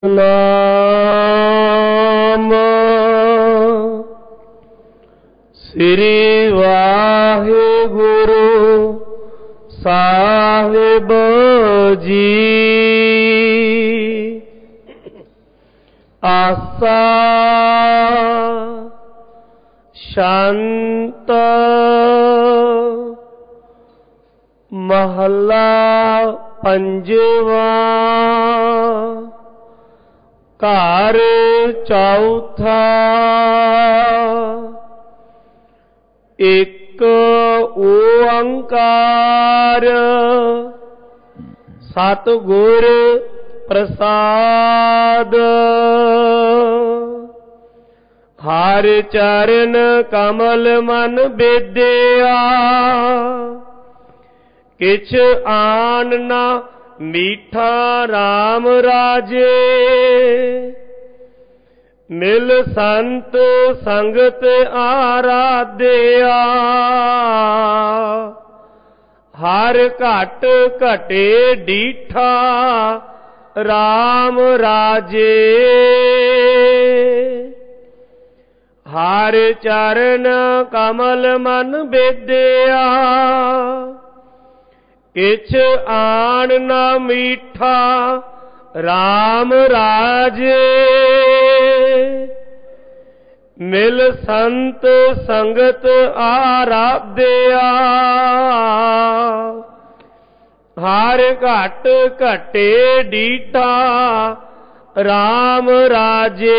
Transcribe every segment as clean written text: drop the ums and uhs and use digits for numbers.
ਨਾਮ ਸ੍ਰੀ ਵਾਹਿਗੁਰੂ ਸਾਹਿਬ ਜੀ। ਆਸਾ ਸ਼ਾਂਤ ਮਹੱਲਾ ਪੰਜਵਾ। ਘਰ ਚੌਥਾ। ਇੱਕ ਓੰਕਾਰ ਸਤਿਗੁਰ ਪ੍ਰਸਾਦ। ਹਰ ਚਰਨ ਕਮਲ ਮਨ ਬੇਦਿਆ। ਕਿਛ ਆਨ ਨਾ ਮੀਠਾ RAM ਰਾਜੇ। ਮਿਲ ਸੰਤ ਸੰਗਤ ਆਰਾਧਿਆ। ਹਰ ਘਟ ਘਟੇ ਡੀਠਾ RAM ਰਾਜੇ। ਹਰ ਚਰਨ ਕਮਲ ਮਨ ਬੇਦਿਆ। ਕਿਛ ਆਣ ਨਾ ਮੀਠਾ RAM ਰਾਜੇ। ਮਿਲ ਸੰਤ ਸੰਗਤ ਆਰਾਧਿਆ। ਹਰ ਘਟ ਘਟੇ ਡੀਠਾ RAM ਰਾਜੇ।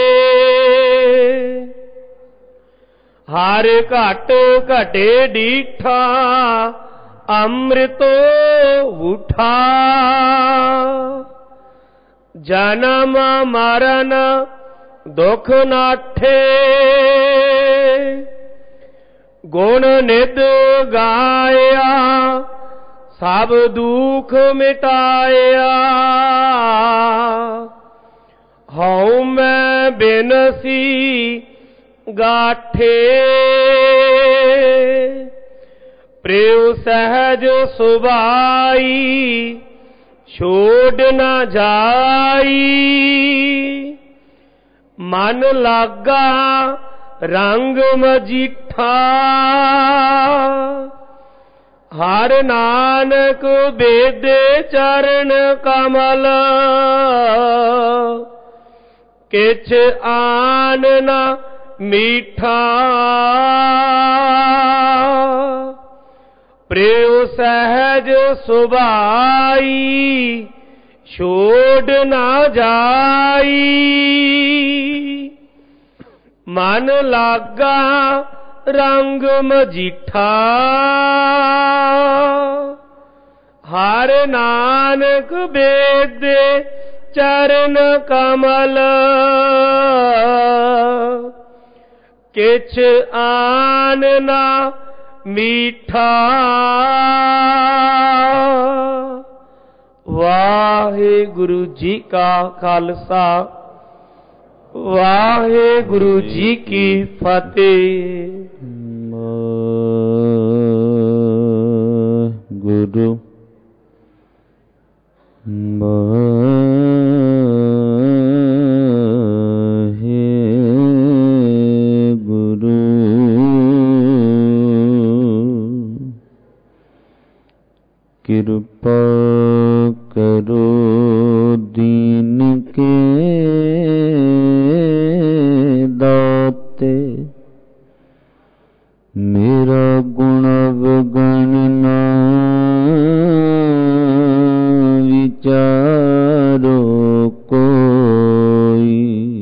ਹਰ ਘਟ ਘਟੇ ਡੀਠਾ ਅੰਮ੍ਰਿਤੋ ਉਠਾ। ਜਨਮ ਮਰਨ ਦੁਖ ਨਾਠੇ। ਗੁਣ ਨਿਧ ਗਾਇਆ ਸਭ ਦੁਖ ਮਿਟਾਇਆ। ਹਉ ਮੈਂ ਬਿਨਸੀ ਗਾਠੇ। ਪ੍ਰੇਉ ਸਹਿਜ ਸੁਭਾਈ ਛੋੜ ਨਾ ਜਾਈ। ਮਨ ਲਾਗਾ ਰੰਗ ਮਜੀਠਾ। ਹਰ ਨਾਨਕ ਬੇਦੇ ਚਰਨ ਕਮਲ। ਕਿਛ ਆਨ ਨਾ ਮੀਠਾ। ਪ੍ਰੇਉ ਸਹਿਜ ਸੁਭਾਈ ਛੋੜ ਨਾ ਜਾਈ। ਮਨ ਲਾਗਾ ਰੰਗ ਮਜੀਠਾ। ਹਰ ਨਾਨਕ ਬੇਦੇ ਚਰਨ ਕਮਲ। ਕਿਛ ਆਨ ਨਾ ਮੀਠਾ। ਵਾਹਿਗੁਰੂ ਜੀ ਕਾ ਖਾਲਸਾ ਵਾਹਿਗੁਰੂ ਜੀ ਕੀ ਫਤਿਹ। ਗੁਰੂ ਕਿਰਪਾ ਕਰੋ ਦੀਨ ਕੇ ਦਾਤੇ। ਮੇਰਾ ਗੁਣ ਅਵਗਣ ਨਾ ਵਿਚਾਰੋ ਕੋਈ।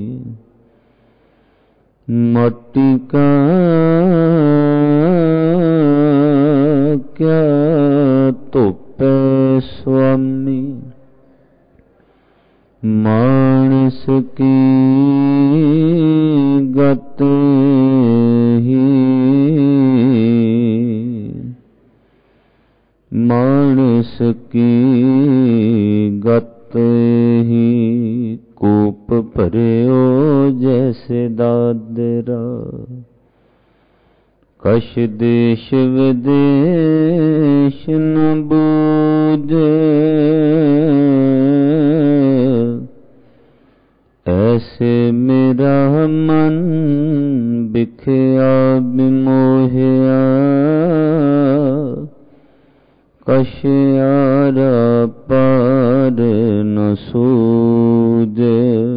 ਮਟੀ ਕਾ ਕਿਆ ਧੋਪੈ ਸੁਆਮੀ। ਮਾਨਸ ਕੀ ਗਤ ਹੀ। ਮਾਨਸ ਕੀ ਗਤ ਹੀ। ਕੂਪ ਭਰਿਓ ਜੈਸੇ ਦਾਦਰਾ। ਕਛ ਦੇਸ਼ ਵਿਦੇਸ਼ ਨ ਬੂਝੇ। ऐसे मेरा मन बिखया बिमोहिया, कशयारा पार न सूझे।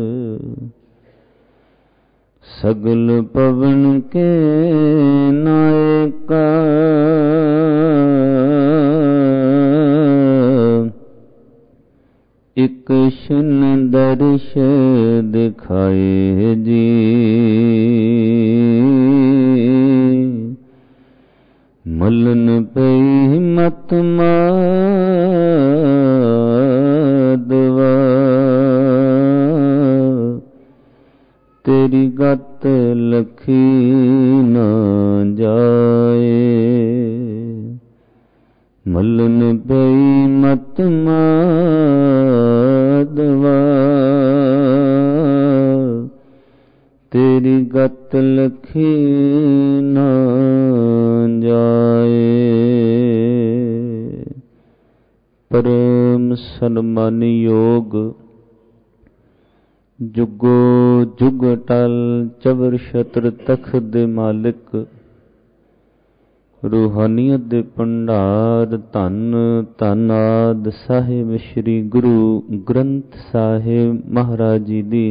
सगल पवन के नायका, एक शन दर्श दिखाए जी। मलन पई मत माधवा, तेरी गत लखी न जाए। मलन पई मत माधवा, तेरी गत लखी न जाए। परम सन्मानी योग जुगो जुग अटल चबर छत्र तख्त दे मालिक, रूहानियत दे भंडार धन धन आद साहिब श्री गुरु ग्रंथ साहिब महाराज जी दी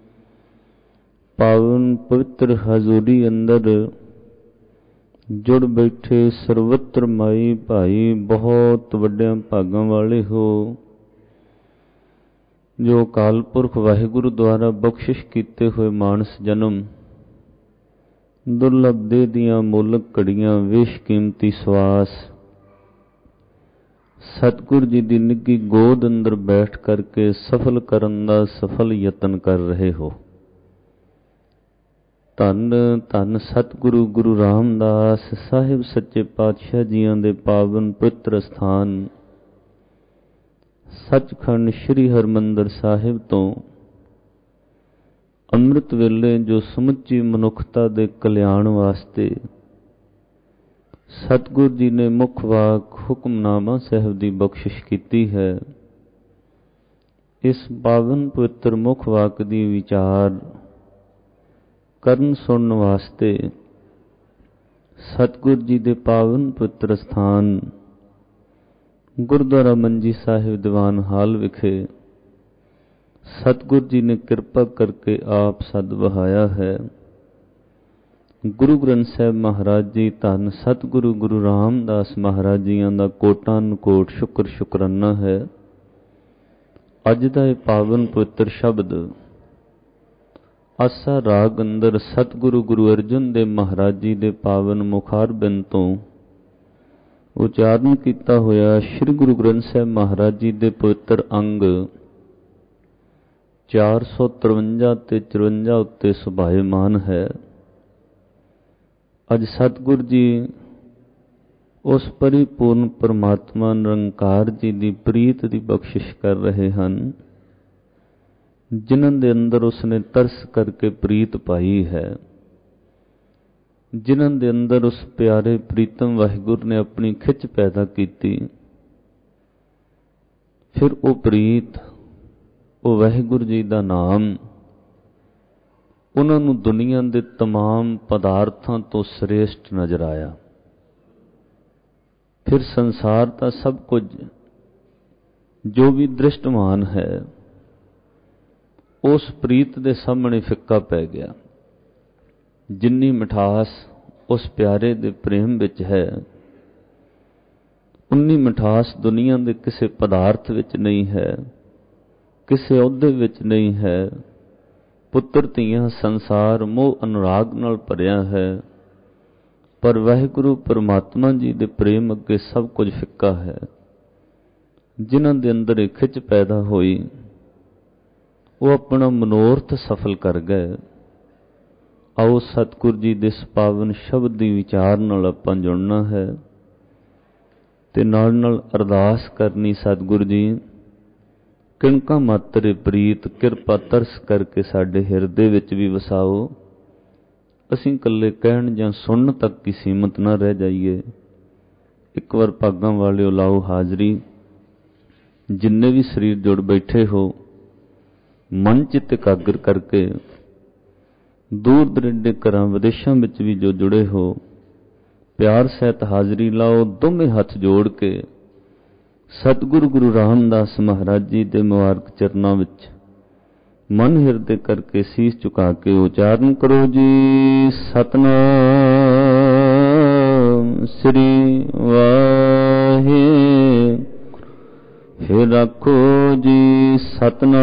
पावन पवित्र हजूरी अंदर जुड़ बैठे सर्वत्र माई भाई बहुत वड्डियां भागां वाले हो, जो अकाल पुरख वाहिगुरु द्वारा बख्शिश कीते हुए मानस जन्म, दुर्लभ देह दियां मोलक घड़ियां, वेश कीमती सवास सतगुरु जी दी निੱਘी गोद अंदर बैठ करके सफल करन दा सफल यतन कर रहे हो। धन धन सतगुरु गुरु रामदास साहिब सच्चे पातशाह जियां दे पावन पवित्र स्थान सचखंड श्री हरमंदर साहिब तो ਅੰਮ੍ਰਿਤ ਵੇਲੇ जो ਸਮੁੱਚੀ ਮਨੁੱਖਤਾ ਦੇ ਕਲਿਆਣ ਵਾਸਤੇ ਸਤਿਗੁਰ ਜੀ ਨੇ ਮੁੱਖ ਵਾਕ ਹੁਕਮਨਾਮਾ ਸਾਹਿਬ ਦੀ ਬਖਸ਼ਿਸ਼ ਕੀਤੀ ਹੈ। ਇਸ ਪਾਵਨ ਪਵਿੱਤਰ ਮੁੱਖ ਵਾਕ ਦੀ ਵਿਚਾਰ ਕਰਨ ਸੁਣਨ ਵਾਸਤੇ ਸਤਿਗੁਰ ਜੀ ਦੇ ਪਾਵਨ ਪਵਿੱਤਰ ਸਥਾਨ ਗੁਰਦੁਆਰਾ ਮੰਜੀ ਸਾਹਿਬ ਦੀਵਾਨ ਹਾਲ ਵਿਖੇ सतगुरु जी ने कृपा करके आप सद बहाया है। गुरु ग्रंथ साहिब महाराज जी धन सतगुरु गुरु रामदास महाराज जियां दा कोटान कोट शुक्र शुकराना है। अज दा ये पावन पवित्र शब्द आसा राग अंदर सतगुरु गुरु अर्जन देव महाराज जी दे पावन मुखारबिंद तो उचारण किया होया श्री गुरु ग्रंथ साहिब महाराज जी दे पवित्र अंग 453 ते 54 उत्ते सुभायमान है। अज सतगुर जी उस परिपूर्ण परमात्मा निरंकार जी की प्रीत की बख्शिश कर रहे हैं, जिन्हां दे अंदर उसने तरस करके प्रीत पाई है, जिन्हां दे अंदर उस प्यारे प्रीतम वाहिगुरु ने अपनी खिच पैदा की। फिर वो प्रीत ਉਹ ਵਾਹਿਗੁਰੂ ਜੀ ਦਾ ਨਾਮ ਉਹਨਾਂ ਨੂੰ ਦੁਨੀਆ ਦੇ तमाम ਪਦਾਰਥਾਂ ਤੋਂ ਸ੍ਰੇਸ਼ਟ ਨਜ਼ਰ ਆਇਆ। ਫਿਰ ਸੰਸਾਰ ਦਾ ਸਭ ਕੁਝ ਜੋ ਵੀ ਦ੍ਰਿਸ਼ਟਮਾਨ ਹੈ ਉਸ ਪ੍ਰੀਤ ਦੇ ਸਾਹਮਣੇ ਫਿੱਕਾ ਪੈ ਗਿਆ। ਜਿੰਨੀ ਮਿਠਾਸ ਉਸ ਪਿਆਰੇ ਦੇ ਪ੍ਰੇਮ ਵਿੱਚ ਹੈ ਉਨੀ ਮਿਠਾਸ ਦੁਨੀਆ ਦੇ ਕਿਸੇ ਪਦਾਰਥ ਵਿੱਚ ਨਹੀਂ ਹੈ, ਕਿਸੇ ਅਹੁਦੇ ਵਿੱਚ ਨਹੀਂ ਹੈ। ਪੁੱਤਰ ਧੀਆਂ ਸੰਸਾਰ ਮੋਹ ਅਨੁਰਾਗ ਨਾਲ ਭਰਿਆ ਹੈ, ਪਰ ਵਾਹਿਗੁਰੂ ਪਰਮਾਤਮਾ ਜੀ ਦੇ ਪ੍ਰੇਮ ਅੱਗੇ ਸਭ ਕੁਝ ਫਿੱਕਾ ਹੈ। ਜਿਨ੍ਹਾਂ ਦੇ ਅੰਦਰ ਇਹ ਖਿੱਚ ਪੈਦਾ ਹੋਈ ਉਹ ਆਪਣਾ ਮਨੋਰਥ ਸਫਲ ਕਰ ਗਏ। ਆਓ ਸਤਿਗੁਰ ਜੀ ਦੇ ਇਸ ਪਾਵਨ ਸ਼ਬਦ ਦੀ ਵਿਚਾਰ ਨਾਲ ਆਪਾਂ ਜੁੜਨਾ ਹੈ ਤੇ ਨਾਲ ਨਾਲ ਅਰਦਾਸ ਕਰਨੀ, ਸਤਿਗੁਰ ਜੀ ਕਿਣਕਾ ਮਾਤਰ ਪ੍ਰੀਤ ਕਿਰਪਾ ਤਰਸ ਕਰਕੇ ਸਾਡੇ ਹਿਰਦੇ ਵਿੱਚ ਵੀ ਵਸਾਓ। ਅਸੀਂ ਇਕੱਲੇ ਕਹਿਣ ਜਾਂ ਸੁਣਨ ਤੱਕ ਹੀ ਸੀਮਤ ਨਾ ਰਹਿ ਜਾਈਏ। ਇੱਕ ਵਾਰ ਭਾਗਾਂ ਵਾਲਿਓ ਲਾਓ ਹਾਜ਼ਰੀ। ਜਿੰਨੇ ਵੀ ਸਰੀਰ ਜੁੜ ਬੈਠੇ ਹੋ ਮਨ ਚਿੱਤ ਇਕਾਗਰ ਕਰਕੇ ਦੂਰ ਦਰੇਡੇ ਘਰਾਂ ਵਿਦੇਸ਼ਾਂ ਵਿੱਚ ਵੀ ਜੋ ਜੁੜੇ ਹੋ, ਪਿਆਰ ਸਹਿਤ ਹਾਜ਼ਰੀ ਲਾਓ। ਦੋਵੇਂ ਹੱਥ ਜੋੜ ਕੇ ਸਤਿਗੁਰੂ ਗੁਰੂ ਰਾਮਦਾਸ ਮਹਾਰਾਜ ਜੀ ਦੇ ਮੁਬਾਰਕ ਚਰਨਾਂ ਵਿੱਚ ਮਨ ਹਿਰਦੇ ਕਰਕੇ ਸੀਸ ਝੁਕਾ ਕੇ ਉਚਾਰਨ ਕਰੋ ਜੀ। ਸਤਨਾਮ ਸ੍ਰੀ ਵਾਹਿਗੁਰੂ। ਫਿਰ ਆਖੋ ਜੀ ਸਤਨਾਮ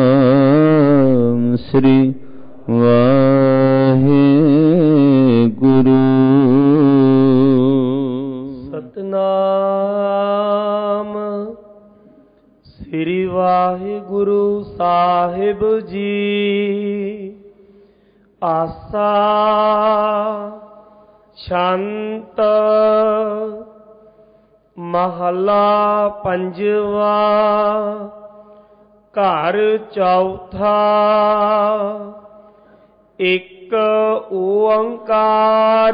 ਸ੍ਰੀ ਵਾਹਿਗੁਰੂ। ਸਤਨਾਮ ਸ੍ਰੀ ਵਾਹਿਗੁਰੂ ਸਾਹਿਬ ਜੀ। ਆਸਾ ਸ਼ਾਂਤ ਮਹਲਾ ਪੰਜਵਾ। ਘਰ ਚੌਥਾ। ਇੱਕ ਓੰਕਾਰ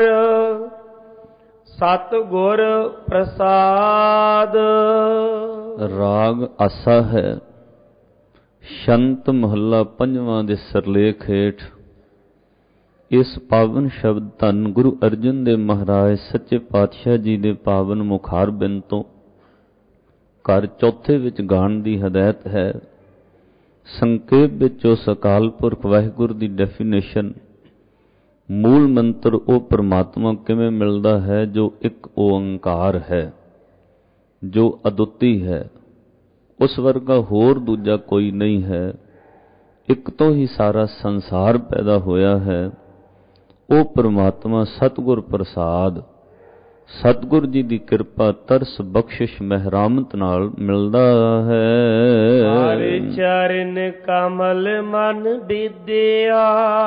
ਸਤਿਗੁਰ ਪ੍ਰਸਾਦ। ਰਾਗ ਆਸਾ ਹੈ। ਸ਼ੰਤ ਮਹੱਲਾ ਪੰਜਵਾਂ ਦੇ ਸਰਲੇਖ ਹੇਠ ਇਸ ਪਾਵਨ ਸ਼ਬਦ ਧੰਨ ਗੁਰੂ ਅਰਜਨ ਦੇਵ ਮਹਾਰਾਜ ਸੱਚੇ ਪਾਤਸ਼ਾਹ ਜੀ ਦੇ ਪਾਵਨ ਮੁਖਾਰਬਿੰਦ ਤੋਂ ਘਰ ਚੌਥੇ ਵਿੱਚ ਗਾਣ ਦੀ ਹਦਾਇਤ ਹੈ। ਸੰਖੇਪ ਵਿੱਚ ਉਸ ਅਕਾਲ ਪੁਰਖ ਵਾਹਿਗੁਰੂ ਦੀ ਡੈਫੀਨੇਸ਼ਨ, ਮੂਲ ਮੰਤਰ ਉਹ ਪਰਮਾਤਮਾ ਕਿਵੇਂ ਮਿਲਦਾ ਹੈ ਜੋ ਇੱਕ ਓੰਕਾਰ ਹੈ, ਜੋ ਅਦੁੱਤੀ ਹੈ, ਉਸ ਵਰਗਾ ਹੋਰ ਦੂਜਾ ਕੋਈ ਨਹੀਂ ਹੈ। ਇੱਕ ਤੋਂ ਹੀ ਸਾਰਾ ਸੰਸਾਰ ਪੈਦਾ ਹੋਇਆ ਹੈ। ਉਹ ਪਰਮਾਤਮਾ ਸਤਿਗੁਰ ਪ੍ਰਸਾਦ, ਸਤਿਗੁਰ ਜੀ ਦੀ ਕਿਰਪਾ ਤਰਸ ਬਖਸ਼ਿਸ਼ ਮਹਿਰਾਮਤ ਨਾਲ ਮਿਲਦਾ ਹੈ। ਹਰ ਚਰਨ ਕਮਲ ਮਨ ਵਿਦਿਆ,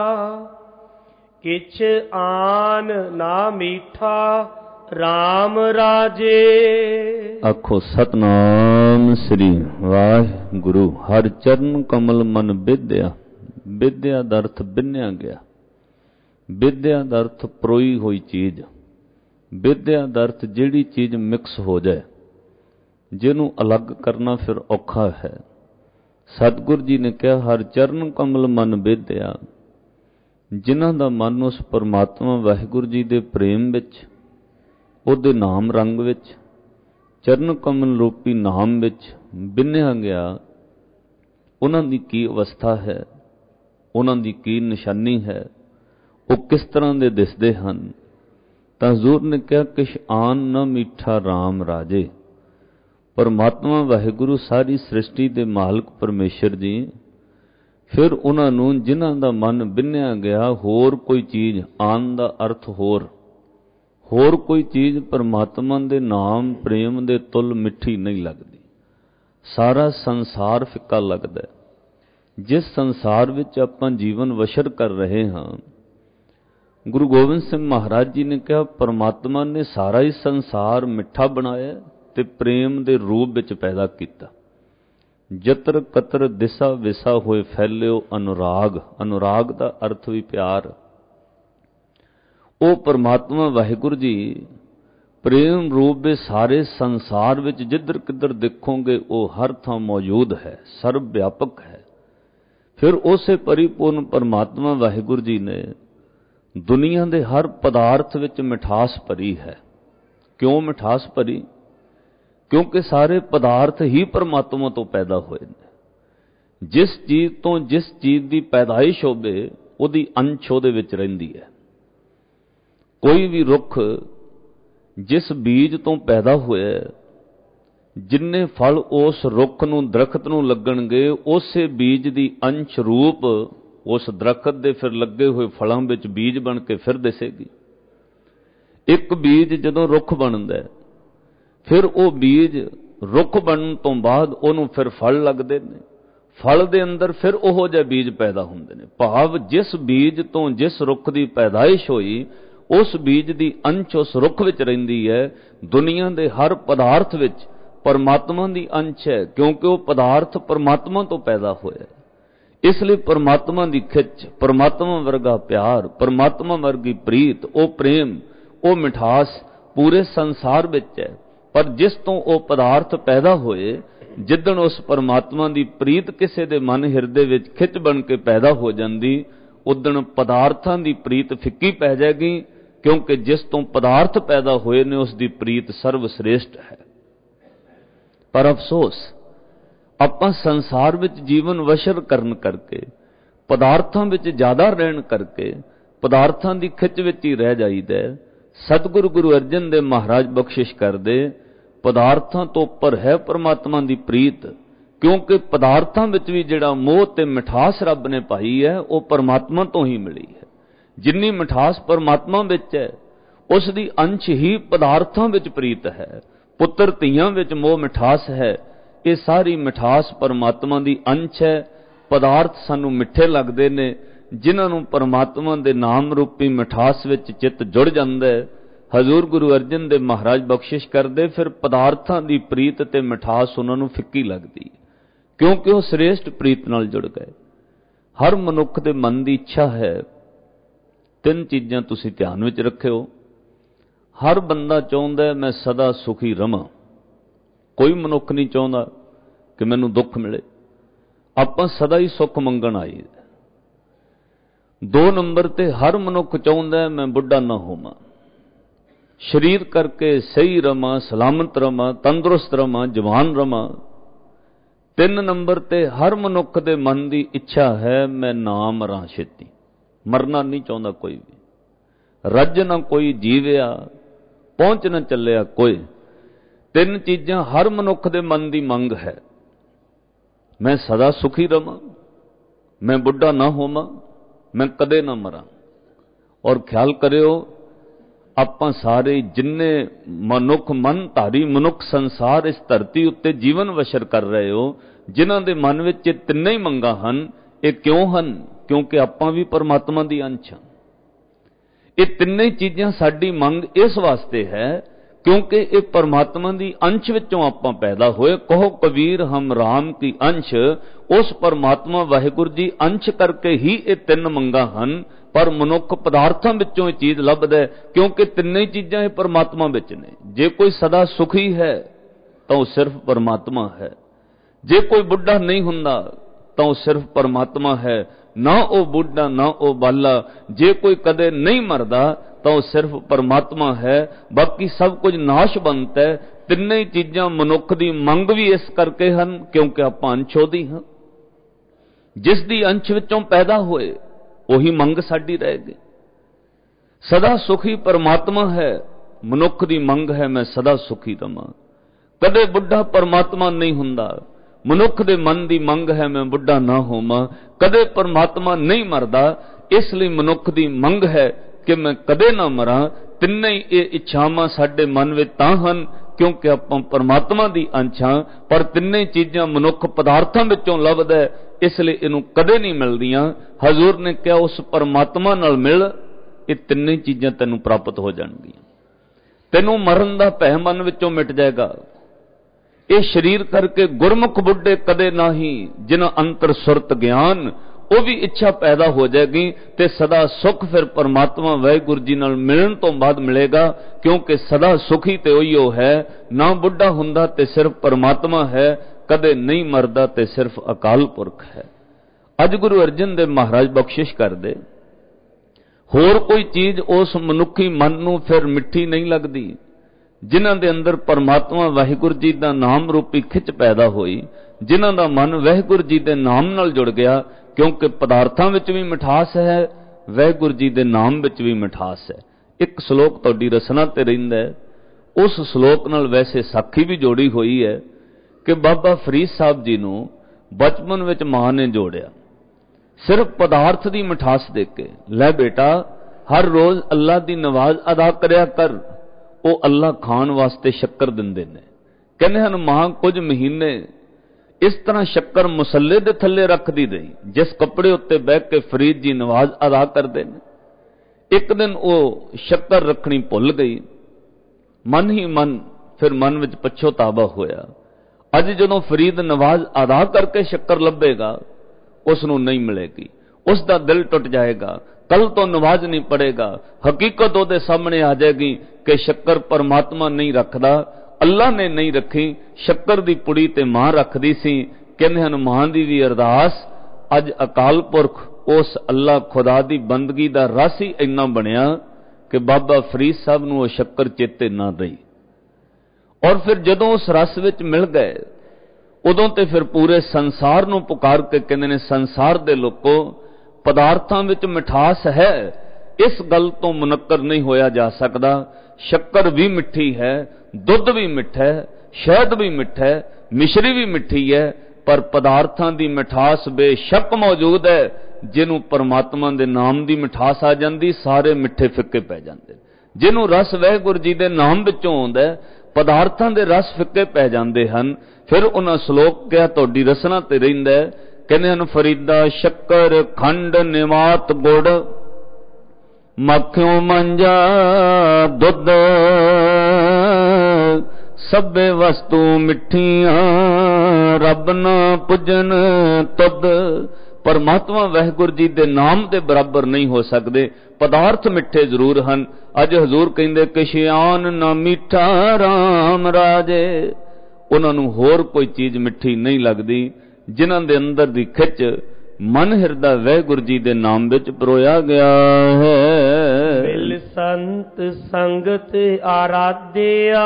ਕਿਛ ਆਨ ਨਾ ਮੀਠਾ RAM ਰਾਜੇ। ਆਖੋ ਸਤਨਾਮ ਸ੍ਰੀ ਵਾਹਿਗੁਰੂ। ਹਰ ਚਰਨ ਕਮਲ ਮਨ ਵਿਦਿਆ। ਵਿਦਿਆ ਦਾ ਅਰਥ ਬਿੰਨਿਆ ਗਿਆ। ਵਿਦਿਆ ਦਾ ਅਰਥ ਪਰੋਈ ਹੋਈ ਚੀਜ਼। ਵਿਦਿਆ ਦਾ ਅਰਥ ਜਿਹੜੀ ਚੀਜ਼ ਮਿਕਸ ਹੋ ਜਾਏ, ਜਿਹਨੂੰ ਅਲੱਗ ਕਰਨਾ ਫਿਰ ਔਖਾ ਹੈ। ਸਤਿਗੁਰ ਜੀ ਨੇ ਕਿਹਾ ਹਰ ਚਰਨ ਕਮਲ ਮਨ ਵਿਦਿਆ। ਜਿਨ੍ਹਾਂ ਦਾ ਮਨ ਉਸ ਪਰਮਾਤਮਾ ਵਾਹਿਗੁਰੂ ਜੀ ਦੇ ਪ੍ਰੇਮ ਵਿੱਚ, ਉਹਦੇ ਨਾਮ ਰੰਗ ਵਿੱਚ, ਚਰਨ ਕਮਲ ਰੂਪੀ ਨਾਮ ਵਿੱਚ ਬਿੰਨਿਆ ਗਿਆ, ਉਹਨਾਂ ਦੀ ਕੀ ਅਵਸਥਾ ਹੈ, ਉਹਨਾਂ ਦੀ ਕੀ ਨਿਸ਼ਾਨੀ ਹੈ, ਉਹ ਕਿਸ ਤਰ੍ਹਾਂ ਦੇ ਦਿਸਦੇ ਹਨ। ਤਾਂ ਹਜ਼ੂਰ ਨੇ ਕਿਹਾ ਕਿਛ ਆਨ ਨਾ ਮੀਠਾ RAM ਰਾਜੇ। ਪਰਮਾਤਮਾ ਵਾਹਿਗੁਰੂ ਸਾਰੀ ਸ੍ਰਿਸ਼ਟੀ ਦੇ ਮਾਲਕ ਪਰਮੇਸ਼ਰ ਜੀ, ਫਿਰ ਉਹਨਾਂ ਨੂੰ ਜਿਨ੍ਹਾਂ ਦਾ ਮਨ ਬਿੰਨਿਆ ਗਿਆ, ਹੋਰ ਕੋਈ ਚੀਜ਼, ਆਨ ਦਾ ਅਰਥ ਹੋਰ ਕੋਈ ਚੀਜ਼ ਪਰਮਾਤਮਾ ਦੇ ਨਾਮ ਪ੍ਰੇਮ ਦੇ ਤੁਲ ਮਿੱਠੀ ਨਹੀਂ ਲੱਗਦੀ। ਸਾਰਾ ਸੰਸਾਰ ਫਿੱਕਾ ਲੱਗਦਾ। ਜਿਸ ਸੰਸਾਰ ਵਿੱਚ ਆਪਾਂ ਜੀਵਨ ਬਸ਼ਰ ਕਰ ਰਹੇ ਹਾਂ, ਗੁਰੂ ਗੋਬਿੰਦ ਸਿੰਘ ਮਹਾਰਾਜ ਜੀ ਨੇ ਕਿਹਾ ਪਰਮਾਤਮਾ ਨੇ ਸਾਰਾ ਹੀ ਸੰਸਾਰ ਮਿੱਠਾ ਬਣਾਇਆ ਤੇ ਪ੍ਰੇਮ ਦੇ ਰੂਪ ਵਿੱਚ ਪੈਦਾ ਕੀਤਾ। ਜਤਰ ਕਤਰ ਦਿਸਾ ਵਿਸਾ ਹੋਏ ਫੈਲਿਓ ਅਨੁਰਾਗ। ਅਨੁਰਾਗ ਦਾ ਅਰਥ ਵੀ ਪਿਆਰ। ਉਹ ਪਰਮਾਤਮਾ ਵਾਹਿਗੁਰੂ ਜੀ ਪ੍ਰੇਮ ਰੂਪ ਦੇ ਸਾਰੇ ਸੰਸਾਰ ਵਿੱਚ ਜਿੱਧਰ ਕਿੱਧਰ ਦੇਖੋਗੇ ਉਹ ਹਰ ਥਾਂ ਮੌਜੂਦ ਹੈ, ਸਰਬ ਵਿਆਪਕ ਹੈ। ਫਿਰ ਉਸੇ ਪਰਿਪੂਰਨ ਪਰਮਾਤਮਾ ਵਾਹਿਗੁਰੂ ਜੀ ਨੇ ਦੁਨੀਆ ਦੇ ਹਰ ਪਦਾਰਥ ਵਿੱਚ ਮਿਠਾਸ ਭਰੀ ਹੈ। ਕਿਉਂ ਮਿਠਾਸ ਭਰੀ? ਕਿਉਂਕਿ ਸਾਰੇ ਪਦਾਰਥ ਹੀ ਪਰਮਾਤਮਾ ਤੋਂ ਪੈਦਾ ਹੋਏ ਨੇ। ਜਿਸ ਚੀਜ਼ ਤੋਂ ਜਿਸ ਚੀਜ਼ ਦੀ ਪੈਦਾਇਸ਼ ਹੋਵੇ, ਉਹਦੀ ਅੰਸ਼ ਉਹਦੇ ਵਿੱਚ ਰਹਿੰਦੀ ਹੈ। ਕੋਈ ਵੀ ਰੁੱਖ ਜਿਸ ਬੀਜ ਤੋਂ ਪੈਦਾ ਹੋਇਆ, ਜਿੰਨੇ ਫਲ ਉਸ ਰੁੱਖ ਨੂੰ, ਦਰਖਤ ਨੂੰ ਲੱਗਣਗੇ, ਉਸੇ ਬੀਜ ਦੀ ਅੰਸ਼ ਰੂਪ ਉਸ ਦਰਖਤ ਦੇ ਫਿਰ ਲੱਗੇ ਹੋਏ ਫਲਾਂ ਵਿੱਚ ਬੀਜ ਬਣ ਕੇ ਫਿਰ ਦਿਸੇਗੀ। ਇੱਕ ਬੀਜ ਜਦੋਂ ਰੁੱਖ ਬਣਦਾ, ਫਿਰ ਉਹ ਬੀਜ ਰੁੱਖ ਬਣਨ ਤੋਂ ਬਾਅਦ ਉਹਨੂੰ ਫਿਰ ਫਲ ਲੱਗਦੇ ਨੇ। ਫਲ ਦੇ ਅੰਦਰ ਫਿਰ ਉਹੋ ਜਿਹੇ ਬੀਜ ਪੈਦਾ ਹੁੰਦੇ ਨੇ। ਭਾਵ ਜਿਸ ਬੀਜ ਤੋਂ ਜਿਸ ਰੁੱਖ ਦੀ ਪੈਦਾਇਸ਼ ਹੋਈ, ਉਸ ਬੀਜ ਦੀ ਅੰਸ਼ ਉਸ ਰੁੱਖ ਵਿੱਚ ਰਹਿੰਦੀ ਹੈ। ਦੁਨੀਆ ਦੇ ਹਰ ਪਦਾਰਥ ਵਿੱਚ ਪਰਮਾਤਮਾ ਦੀ ਅੰਸ਼ ਹੈ, ਕਿਉਂਕਿ ਉਹ ਪਦਾਰਥ ਪਰਮਾਤਮਾ ਤੋਂ ਪੈਦਾ ਹੋਇਆ। ਇਸ ਲਈ ਪਰਮਾਤਮਾ ਦੀ ਖਿੱਚ, ਪਰਮਾਤਮਾ ਵਰਗਾ ਪਿਆਰ, ਪਰਮਾਤਮਾ ਵਰਗੀ ਪ੍ਰੀਤ, ਉਹ ਪ੍ਰੇਮ, ਉਹ ਮਿਠਾਸ ਪੂਰੇ ਸੰਸਾਰ ਵਿੱਚ ਹੈ। ਪਰ ਜਿਸ ਤੋਂ ਉਹ ਪਦਾਰਥ ਪੈਦਾ ਹੋਏ, ਜਿੱਦਣ ਉਸ ਪਰਮਾਤਮਾ ਦੀ ਪ੍ਰੀਤ ਕਿਸੇ ਦੇ ਮਨ ਹਿਰਦੇ ਵਿੱਚ ਖਿੱਚ ਬਣ ਕੇ ਪੈਦਾ ਹੋ ਜਾਂਦੀ, ਉਦਣ ਪਦਾਰਥਾਂ ਦੀ ਪ੍ਰੀਤ ਫਿੱਕੀ ਪੈ ਜਾਏਗੀ, ਕਿਉਂਕਿ ਜਿਸ ਤੋਂ ਪਦਾਰਥ ਪੈਦਾ ਹੋਏ ਨੇ ਉਸ ਦੀ ਪ੍ਰੀਤ ਸਰਵ ਸ੍ਰੇਸ਼ਟ ਹੈ। ਪਰ ਅਫਸੋਸ, ਆਪਾਂ ਸੰਸਾਰ ਵਿੱਚ ਜੀਵਨ ਵਸ਼ਰ ਕਰਨ ਕਰਕੇ, ਪਦਾਰਥਾਂ ਵਿੱਚ ਜ਼ਿਆਦਾ ਰਹਿਣ ਕਰਕੇ ਪਦਾਰਥਾਂ ਦੀ ਖਿੱਚ ਵਿੱਚ ਹੀ ਰਹਿ ਜਾਈਦਾ। ਸਤਿਗੁਰੂ ਗੁਰੂ ਅਰਜਨ ਦੇਵ ਮਹਾਰਾਜ ਬਖਸ਼ਿਸ਼ ਕਰਦੇ, ਪਦਾਰਥਾਂ ਤੋਂ ਉੱਪਰ ਹੈ ਪਰਮਾਤਮਾ ਦੀ ਪ੍ਰੀਤ, ਕਿਉਂਕਿ ਪਦਾਰਥਾਂ ਵਿੱਚ ਵੀ ਜਿਹੜਾ ਮੋਹ ਤੇ ਮਿਠਾਸ ਰੱਬ ਨੇ ਪਾਈ ਹੈ ਉਹ ਪਰਮਾਤਮਾ ਤੋਂ ਹੀ ਮਿਲੀ ਹੈ। ਜਿੰਨੀ ਮਿਠਾਸ ਪਰਮਾਤਮਾ ਵਿੱਚ ਹੈ, ਉਸ ਦੀ ਅੰਸ਼ ਹੀ ਪਦਾਰਥਾਂ ਵਿੱਚ ਪ੍ਰੀਤ ਹੈ। ਪੁੱਤਰ ਧੀਆਂ ਵਿੱਚ ਮੋਹ ਮਿਠਾਸ ਹੈ, ਇਹ ਸਾਰੀ ਮਿਠਾਸ ਪਰਮਾਤਮਾ ਦੀ ਅੰਸ਼ ਹੈ। ਪਦਾਰਥ ਸਾਨੂੰ ਮਿੱਠੇ ਲੱਗਦੇ ਨੇ, ਜਿਨ੍ਹਾਂ ਨੂੰ ਪਰਮਾਤਮਾ ਦੇ ਨਾਮ ਰੂਪੀ ਮਿਠਾਸ ਵਿੱਚ ਚਿੱਤ ਜੁੜ ਜਾਂਦਾ ਹੈ। ਹਜ਼ੂਰ ਗੁਰੂ ਅਰਜਨ ਦੇਵ ਮਹਾਰਾਜ ਬਖਸ਼ਿਸ਼ ਕਰਦੇ, ਫਿਰ ਪਦਾਰਥਾਂ ਦੀ ਪ੍ਰੀਤ ਤੇ ਮਿਠਾਸ ਉਹਨਾਂ ਨੂੰ ਫਿੱਕੀ ਲੱਗਦੀ, ਕਿਉਂਕਿ ਉਹ ਸ੍ਰੇਸ਼ਟ ਪ੍ਰੀਤ ਨਾਲ ਜੁੜ ਗਏ। ਹਰ ਮਨੁੱਖ ਦੇ ਮਨ ਦੀ ਇੱਛਾ ਹੈ, ਤਿੰਨ ਚੀਜ਼ਾਂ ਤੁਸੀਂ ਧਿਆਨ ਵਿੱਚ ਰੱਖਿਓ। ਹਰ ਬੰਦਾ ਚਾਹੁੰਦਾ ਮੈਂ ਸਦਾ ਸੁਖੀ ਰਵਾਂ। ਕੋਈ ਮਨੁੱਖ ਨਹੀਂ ਚਾਹੁੰਦਾ ਕਿ ਮੈਨੂੰ ਦੁੱਖ ਮਿਲੇ। ਆਪਾਂ ਸਦਾ ਹੀ ਸੁੱਖ ਮੰਗਣ ਆਏ। 2 ਨੰਬਰ ਤੇ ਹਰ ਮਨੁੱਖ ਚਾਹੁੰਦਾ ਮੈਂ ਬੁੱਢਾ ਨਾ ਹੋਵਾਂ, ਸਰੀਰ ਕਰਕੇ ਸਹੀ ਰਵਾਂ, ਸਲਾਮਤ ਰਵਾਂ, ਤੰਦਰੁਸਤ ਰਵਾਂ, ਜਵਾਨ ਰਵਾਂ। 3 ਨੰਬਰ ਤੇ ਹਰ ਮਨੁੱਖ ਦੇ ਮਨ ਦੀ ਇੱਛਾ ਹੈ ਮੈਂ ਨਾ ਮਰਾਂ ਛੇਤੀ। ਮਰਨਾ ਨਹੀਂ ਚਾਹੁੰਦਾ ਕੋਈ ਵੀ। ਰੱਜ ਨਾ ਕੋਈ ਜੀਵਿਆ, ਪਹੁੰਚ ਨਾ ਚੱਲਿਆ ਕੋਈ। 3 ਚੀਜ਼ਾਂ ਹਰ ਮਨੁੱਖ ਦੇ ਮਨ ਦੀ ਮੰਗ ਹੈ। ਮੈਂ ਸਦਾ ਸੁਖੀ ਰਵਾਂ, ਮੈਂ ਬੁੱਢਾ ਨਾ ਹੋਵਾਂ, ਮੈਂ ਕਦੇ ਨਾ ਮਰਾਂ। ਔਰ ਖਿਆਲ ਕਰਿਓ, ਆਪਾਂ ਸਾਰੇ ਜਿੰਨੇ ਮਨੁੱਖ, ਮਨ ਧਾਰੀ ਮਨੁੱਖ ਸੰਸਾਰ ਇਸ ਧਰਤੀ ਉੱਤੇ ਜੀਵਨ ਵਸ਼ਰ ਕਰ ਰਹੇ ਹੋ, ਜਿਨ੍ਹਾਂ ਦੇ ਮਨ ਵਿੱਚ ਇਹ ਤਿੰਨੇ ਹੀ ਮੰਗਾਂ ਹਨ। ਇਹ ਕਿਉਂ ਹਨ? ਕਿਉਂਕਿ ਆਪਾਂ ਵੀ ਪਰਮਾਤਮਾ ਦੀ ਅੰਸ਼ ਹਾਂ। ਇਹ ਤਿੰਨੇ ਚੀਜ਼ਾਂ ਸਾਡੀ ਮੰਗ ਇਸ ਵਾਸਤੇ ਹੈ ਕਿਉਂਕਿ ਇਹ ਪਰਮਾਤਮਾ ਦੀ ਅੰਸ਼ ਵਿੱਚੋਂ ਆਪਾਂ ਪੈਦਾ ਹੋਏ। ਕਹੋ ਕਬੀਰ ਹਮ ਰਾਮ ਕੀ ਅੰਸ਼, ਉਸ ਪਰਮਾਤਮਾ ਵਾਹਿਗੁਰੂ ਜੀ ਅੰਸ਼ ਕਰਕੇ ਹੀ ਇਹ 3 ਮੰਗਾਂ ਹਨ। ਪਰ ਮਨੁੱਖ ਪਦਾਰਥਾਂ ਵਿੱਚੋਂ ਇਹ ਚੀਜ਼ ਲੱਭਦਾ, ਕਿਉਂਕਿ ਤਿੰਨੇ ਚੀਜ਼ਾਂ ਇਹ ਪਰਮਾਤਮਾ ਵਿੱਚ ਨੇ। ਜੇ ਕੋਈ ਸਦਾ ਸੁਖੀ ਹੈ ਤਾਂ ਉਹ ਸਿਰਫ ਪਰਮਾਤਮਾ ਹੈ। ਜੇ ਕੋਈ ਬੁੱਢਾ ਨਹੀਂ ਹੁੰਦਾ ਤਾਂ ਉਹ ਸਿਰਫ ਪਰਮਾਤਮਾ ਹੈ। ਨਾ ਉਹ ਬੁੱਢਾ ਨਾ ਉਹ ਬਾਲਾ। ਜੇ ਕੋਈ ਕਦੇ ਨਹੀਂ ਮਰਦਾ ਤਾਂ ਉਹ ਸਿਰਫ ਪਰਮਾਤਮਾ ਹੈ। ਬਾਕੀ ਸਭ ਕੁਝ ਨਾਸ਼ਵੰਤ ਹੈ। ਤਿੰਨੇ ਚੀਜ਼ਾਂ ਮਨੁੱਖ ਦੀ ਮੰਗ ਵੀ ਇਸ ਕਰਕੇ ਹਨ ਕਿਉਂਕਿ ਆਪਾਂ ਅੰਸ਼ ਉਹਦੀ ਹਾਂ। ਜਿਸ ਦੀ ਅੰਸ਼ ਵਿੱਚੋਂ ਪੈਦਾ ਹੋਏ ਉਹੀ ਮੰਗ ਸਾਡੀ ਰਹੇਗੀ। ਸਦਾ ਸੁਖੀ ਪਰਮਾਤਮਾ ਹੈ, ਮਨੁੱਖ ਦੀ ਮੰਗ ਹੈ ਮੈਂ ਸਦਾ ਸੁਖੀ ਰਵਾਂ। ਕਦੇ ਬੁੱਢਾ ਪਰਮਾਤਮਾ ਨਹੀਂ ਹੁੰਦਾ। ਮਨੁੱਖ ਦੇ ਮਨ ਦੀ ਮੰਗ ਹੈ ਮੈਂ ਬੁੱਢਾ ਨਾ ਹੋਵਾਂ। ਕਦੇ ਪਰਮਾਤਮਾ ਨਹੀਂ ਮਰਦਾ, ਇਸ ਲਈ ਮਨੁੱਖ ਦੀ ਮੰਗ ਹੈ ਕਿ ਮੈਂ ਕਦੇ ਨਾ ਮਰਾਂ। ਤਿੰਨੇ ਹੀ ਇਹ ਇੱਛਾਵਾਂ ਸਾਡੇ ਮਨ ਵਿੱਚ ਤਾਂ ਹਨ ਕਿਉਂਕਿ ਆਪਾਂ ਪਰਮਾਤਮਾ ਦੀ ਅੰਸ਼ ਹਾਂ। ਪਰ ਤਿੰਨੇ ਚੀਜ਼ਾਂ ਮਨੁੱਖ ਪਦਾਰਥਾਂ ਵਿੱਚੋਂ ਲੱਭਦਾ, ਇਸ ਲਈ ਇਹਨੂੰ ਕਦੇ ਨਹੀਂ ਮਿਲਦੀਆਂ। ਹਜ਼ੂਰ ਨੇ ਕਿਹਾ ਉਸ ਪਰਮਾਤਮਾ ਨਾਲ ਮਿਲ, ਇਹ ਤਿੰਨੇ ਚੀਜ਼ਾਂ ਤੈਨੂੰ ਪ੍ਰਾਪਤ ਹੋ ਜਾਣਗੀਆਂ। ਤੈਨੂੰ ਮਰਨ ਦਾ ਭੈ ਮਨ ਵਿੱਚੋਂ ਮਿਟ ਜਾਏਗਾ। ਇਹ ਸਰੀਰ ਕਰਕੇ ਗੁਰਮੁਖ ਬੁੱਢੇ ਕਦੇ ਨਹੀਂ, ਜਿਨ੍ਹਾਂ ਅੰਤਰ ਸੁਰਤ ਗਿਆਨ, ਉਹ ਵੀ ਇੱਛਾ ਪੈਦਾ ਹੋ ਜਾਏਗੀ ਤੇ ਸਦਾ ਸੁਖ ਫਿਰ ਪਰਮਾਤਮਾ ਵਾਹਿਗੁਰੂ ਜੀ ਨਾਲ ਮਿਲਣ ਤੋਂ ਬਾਅਦ ਮਿਲੇਗਾ। ਕਿਉਂਕਿ ਸਦਾ ਸੁਖੀ ਤੇ ਉਹੀਓ ਹੈ। ਨਾ ਬੁੱਢਾ ਹੁੰਦਾ ਤੇ ਸਿਰਫ ਪਰਮਾਤਮਾ ਹੈ, ਕਦੇ ਨਹੀਂ ਮਰਦਾ ਤੇ ਸਿਰਫ ਅਕਾਲ ਪੁਰਖ ਹੈ। ਅੱਜ ਗੁਰੂ ਅਰਜਨ ਦੇਵ ਮਹਾਰਾਜ ਬਖਸ਼ਿਸ਼ ਕਰਦੇ, ਹੋਰ ਕੋਈ ਚੀਜ਼ ਉਸ ਮਨੁੱਖੀ ਮਨ ਨੂੰ ਫਿਰ ਮਿੱਠੀ ਨਹੀਂ ਲੱਗਦੀ। ਜਿਨ੍ਹਾਂ ਦੇ ਅੰਦਰ ਪਰਮਾਤਮਾ ਵਾਹਿਗੁਰੂ ਜੀ ਦਾ ਨਾਮ ਰੂਪੀ ਖਿੱਚ ਪੈਦਾ ਹੋਈ, ਜਿਨ੍ਹਾਂ ਦਾ ਮਨ ਵਾਹਿਗੁਰੂ ਜੀ ਦੇ ਨਾਮ ਨਾਲ ਜੁੜ ਗਿਆ। ਕਿਉਂਕਿ ਪਦਾਰਥਾਂ ਵਿੱਚ ਵੀ ਮਿਠਾਸ ਹੈ, ਵਾਹਿਗੁਰੂ ਜੀ ਦੇ ਨਾਮ ਵਿੱਚ ਵੀ ਮਿਠਾਸ ਹੈ। ਇੱਕ ਸ਼ਲੋਕ ਤੁਹਾਡੀ ਰਸਨਾ ਤੇ ਰਹਿੰਦਾ ਹੈ, ਉਸ ਸ਼ਲੋਕ ਨਾਲ ਵੈਸੇ ਸਾਖੀ ਵੀ ਜੋੜੀ ਹੋਈ ਹੈ ਕਿ ਬਾਬਾ ਫਰੀਦ ਸਾਹਿਬ ਜੀ ਨੂੰ ਬਚਪਨ ਵਿੱਚ ਮਾਂ ਨੇ ਜੋੜਿਆ ਸਿਰਫ ਪਦਾਰਥ ਦੀ ਮਿਠਾਸ ਦੇ ਕੇ। ਲੈ ਬੇਟਾ, ਹਰ ਰੋਜ਼ ਅੱਲਾ ਦੀ ਨਮਾਜ਼ ਅਦਾ ਕਰਿਆ ਕਰ। ਉਹ ਅੱਲਾ ਖਾਣ ਵਾਸਤੇ ਸ਼ੱਕਰ ਦਿੰਦੇ ਨੇ। ਕਹਿੰਦੇ ਹਨ ਮਾਂ ਕੁਝ ਮਹੀਨੇ ਇਸ ਤਰ੍ਹਾਂ ਸ਼ੱਕਰ ਮੁਸੱਲੇ ਦੇ ਥੱਲੇ ਰੱਖਦੀ ਰਹੀ, ਜਿਸ ਕੱਪੜੇ ਉੱਤੇ ਬਹਿ ਕੇ ਫਰੀਦ ਜੀ ਨਮਾਜ਼ ਅਦਾ ਕਰਦੇ ਨੇ। ਇੱਕ ਦਿਨ ਉਹ ਸ਼ੱਕਰ ਰੱਖਣੀ ਭੁੱਲ ਗਈ। ਮਨ ਹੀ ਮਨ ਫਿਰ ਮਨ ਵਿੱਚ ਪਛਤਾਵਾ ਹੋਇਆ। ਅੱਜ ਜਦੋਂ ਫਰੀਦ ਨਮਾਜ਼ ਅਦਾ ਕਰਕੇ ਸ਼ੱਕਰ ਲੱਭੇਗਾ, ਉਸ ਨੂੰ ਨਹੀਂ ਮਿਲੇਗੀ। ਉਸ ਦਾ ਦਿਲ ਟੁੱਟ ਜਾਏਗਾ, ਕੱਲ ਤੋਂ ਨਮਾਜ਼ ਨਹੀਂ ਪੜੇਗਾ। ਹਕੀਕਤ ਉਹਦੇ ਸਾਹਮਣੇ ਆ ਜਾਏਗੀ ਕਿ ਸ਼ੱਕਰ ਪਰਮਾਤਮਾ ਨਹੀਂ ਰੱਖਦਾ, ਅੱਲਾ ਨੇ ਨਹੀਂ ਰੱਖੀ। ਸ਼ੱਕਰ ਦੀ ਪੁੜੀ ਤੇ ਮਾਂ ਰੱਖਦੀ ਸੀ। ਕਹਿੰਦੇ ਹਨ ਮਾਂ ਦੀ ਵੀ ਅਰਦਾਸ, ਅੱਜ ਅਕਾਲ ਪੁਰਖ ਉਸ ਅੱਲਾ ਖੁਦਾ ਦੀ ਬੰਦਗੀ ਦਾ ਰਸ ਹੀ ਇੰਨਾ ਬਣਿਆ ਕਿ ਬਾਬਾ ਫਰੀਦ ਸਾਹਿਬ ਨੂੰ ਉਹ ਸ਼ੱਕਰ ਚੇਤੇ ਨਾ ਰਹੀ। ਔਰ ਫਿਰ ਜਦੋਂ ਉਸ ਰਸ ਵਿੱਚ ਮਿਲ ਗਏ, ਉਦੋਂ ਤੇ ਫਿਰ ਪੂਰੇ ਸੰਸਾਰ ਨੂੰ ਪੁਕਾਰ ਕੇ ਕਹਿੰਦੇ ਨੇ, ਸੰਸਾਰ ਦੇ ਲੋਕੋ, ਪਦਾਰਥਾਂ ਵਿੱਚ ਮਿਠਾਸ ਹੈ, ਇਸ ਗੱਲ ਤੋਂ ਮੁਨੱਕਰ ਨਹੀਂ ਹੋਇਆ ਜਾ ਸਕਦਾ। ਸ਼ੱਕਰ ਵੀ ਮਿੱਠੀ ਹੈ, ਦੁੱਧ ਵੀ ਮਿੱਠਾ ਹੈ, ਸ਼ਹਿਦ ਵੀ ਮਿੱਠਾ ਹੈ, ਮਿਸ਼ਰੀ ਵੀ ਮਿੱਠੀ ਹੈ, ਪਰ ਪਦਾਰਥਾਂ ਦੀ ਮਿਠਾਸ ਬੇਸ਼ੱਕ ਮੌਜੂਦ ਹੈ। ਜਿਹਨੂੰ ਪਰਮਾਤਮਾ ਦੇ ਨਾਮ ਦੀ ਮਿਠਾਸ ਆ ਜਾਂਦੀ, ਸਾਰੇ ਮਿੱਠੇ ਫਿੱਕੇ ਪੈ ਜਾਂਦੇ। ਜਿਹਨੂੰ ਰਸ ਵਾਹਿਗੁਰੂ ਜੀ ਦੇ ਨਾਮ ਵਿੱਚੋਂ ਆਉਂਦਾ, ਪਦਾਰਥਾਂ ਦੇ ਰਸ ਫਿੱਕੇ ਪੈ ਜਾਂਦੇ ਹਨ। ਫਿਰ ਉਹਨਾਂ ਸ਼ਲੋਕ ਕਿਹਾ ਤੁਹਾਡੀ ਰਸਨਾ ਤੇ ਰਹਿੰਦਾ, ਕਹਿੰਦੇ ਹਨ ਫਰੀਦਾ ਸ਼ੱਕਰ ਖੰਡ ਨਿਵਾਤ ਗੁੜ, ਮੱਖਿਓ ਮੰਜਾ ਦੁੱਧ, ਸਭੇ ਵਸਤੂ ਮਿੱਠੀਆਂ ਰੱਬ ਨਾ ਪੁੱਜਨ ਤੁਧ। ਪਰਮਾਤਮਾ ਵਾਹਿਗੁਰੂ ਜੀ ਦੇ ਨਾਮ ਦੇ ਬਰਾਬਰ ਨਹੀਂ ਹੋ ਸਕਦੇ। ਪਦਾਰਥ ਮਿੱਠੇ ਜ਼ਰੂਰ ਹਨ। ਅੱਜ ਹਜ਼ੂਰ ਕਹਿੰਦੇ ਕਿਸ਼ਿਆਨ ਨਾ ਮਿੱਠਾ ਰਾਮ ਰਾਜੇ। ਉਹਨਾਂ ਨੂੰ ਹੋਰ ਕੋਈ ਚੀਜ਼ ਮਿੱਠੀ ਨਹੀਂ ਲੱਗਦੀ। ਜਿਨ੍ਹਾਂ ਦੇ ਅੰਦਰ ਦੀ ਖਿੱਚ ਮਨ ਹਿਰਦਾ ਵਾਹਿਗੁਰੂ ਜੀ ਦੇ ਨਾਮ ਵਿੱਚ ਪਰੋਇਆ ਗਿਆ ਹੈ। ਮਿਲ ਸੰਤ ਸੰਗਤ ਆਰਾਧਿਆ,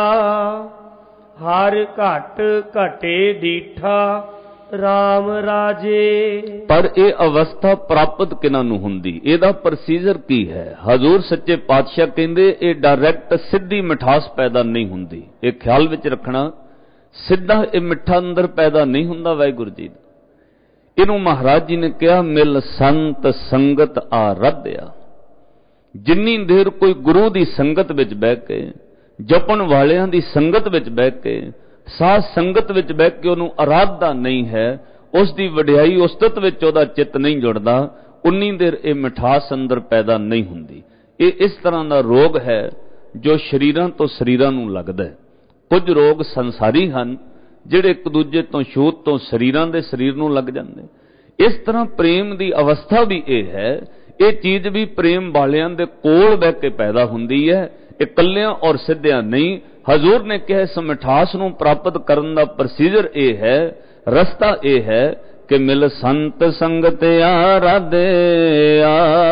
ਹਰ ਘਟ ਘਟੇ ਡੀਠਾ ਰਾਮ ਰਾਜੇ। ਪਰ ਇਹ ਅਵਸਥਾ ਪ੍ਰਾਪਤ ਕਿਨਾਂ ਨੂੰ ਹੁੰਦੀ, ਇਹਦਾ ਪ੍ਰੋਸੀਜਰ ਕੀ ਹੈ? ਹਜ਼ੂਰ ਸੱਚੇ ਪਾਤਸ਼ਾਹ ਕਹਿੰਦੇ ਇਹ ਡਾਇਰੈਕਟ ਸਿੱਧੀ ਮਿਠਾਸ ਪੈਦਾ ਨਹੀਂ ਹੁੰਦੀ। ਇਹ ਖਿਆਲ ਵਿੱਚ ਰੱਖਣਾ, ਸਿੱਧਾ ਇਹ ਮਿੱਠਾ ਅੰਦਰ ਪੈਦਾ ਨਹੀਂ ਹੁੰਦਾ ਵਾਹਿਗੁਰੂ ਜੀ ਦਾ। ਇਹਨੂੰ ਮਹਾਰਾਜ ਜੀ ਨੇ ਕਿਹਾ ਮਿਲ ਸੰਤ ਸੰਗਤ ਆਰਾਧਿਆ। ਜਿੰਨੀ ਦੇਰ ਕੋਈ ਗੁਰੂ ਦੀ ਸੰਗਤ ਵਿੱਚ ਬਹਿ ਕੇ, ਜਪਣ ਵਾਲਿਆਂ ਦੀ ਸੰਗਤ ਵਿੱਚ ਬਹਿ ਕੇ, ਸਾਧ ਸੰਗਤ ਵਿੱਚ ਬਹਿ ਕੇ ਉਹਨੂੰ ਆਰਾਧਦਾ ਨਹੀਂ ਹੈ, ਉਸ ਦੀ ਵਡਿਆਈ ਉਸਤਤ ਵਿੱਚ ਉਹਦਾ ਚਿੱਤ ਨਹੀਂ ਜੁੜਦਾ, ਉਨੀ ਦੇਰ ਇਹ ਮਿਠਾਸ ਅੰਦਰ ਪੈਦਾ ਨਹੀਂ ਹੁੰਦੀ। ਇਹ ਇਸ ਤਰ੍ਹਾਂ ਦਾ ਰੋਗ ਹੈ ਜੋ ਸਰੀਰਾਂ ਤੋਂ ਸਰੀਰਾਂ ਨੂੰ ਲੱਗਦਾ ਹੈ। ਕੁਝ ਰੋਗ ਸੰਸਾਰੀ ਹਨ ਜਿਹੜੇ ਇੱਕ ਦੂਜੇ ਤੋਂ ਛੂਤ ਤੋਂ ਸਰੀਰਾਂ ਦੇ ਸਰੀਰ ਨੂੰ ਲੱਗ ਜਾਂਦੇ। ਇਸ ਤਰ੍ਹਾਂ ਪ੍ਰੇਮ ਦੀ ਅਵਸਥਾ ਵੀ ਇਹ ਹੈ। ਇਹ ਚੀਜ਼ ਵੀ ਪ੍ਰੇਮ ਵਾਲਿਆਂ ਦੇ ਕੋਲ ਬਹਿ ਕੇ ਪੈਦਾ ਹੁੰਦੀ ਹੈ, ਇਕੱਲਿਆਂ ਔਰ ਸਿੱਧਿਆਂ ਨਹੀਂ। ਹਜ਼ੂਰ ਨੇ ਕਿਹਾ ਇਸ ਮਿਠਾਸ ਨੂੰ ਪ੍ਰਾਪਤ ਕਰਨ ਦਾ ਪ੍ਰੋਸੀਜਰ ਇਹ ਹੈ, ਰਸਤਾ ਇਹ ਹੈ ਕਿ ਮਿਲ ਸੰਤ ਸੰਗਤ ਆਰਾਧਿਆ।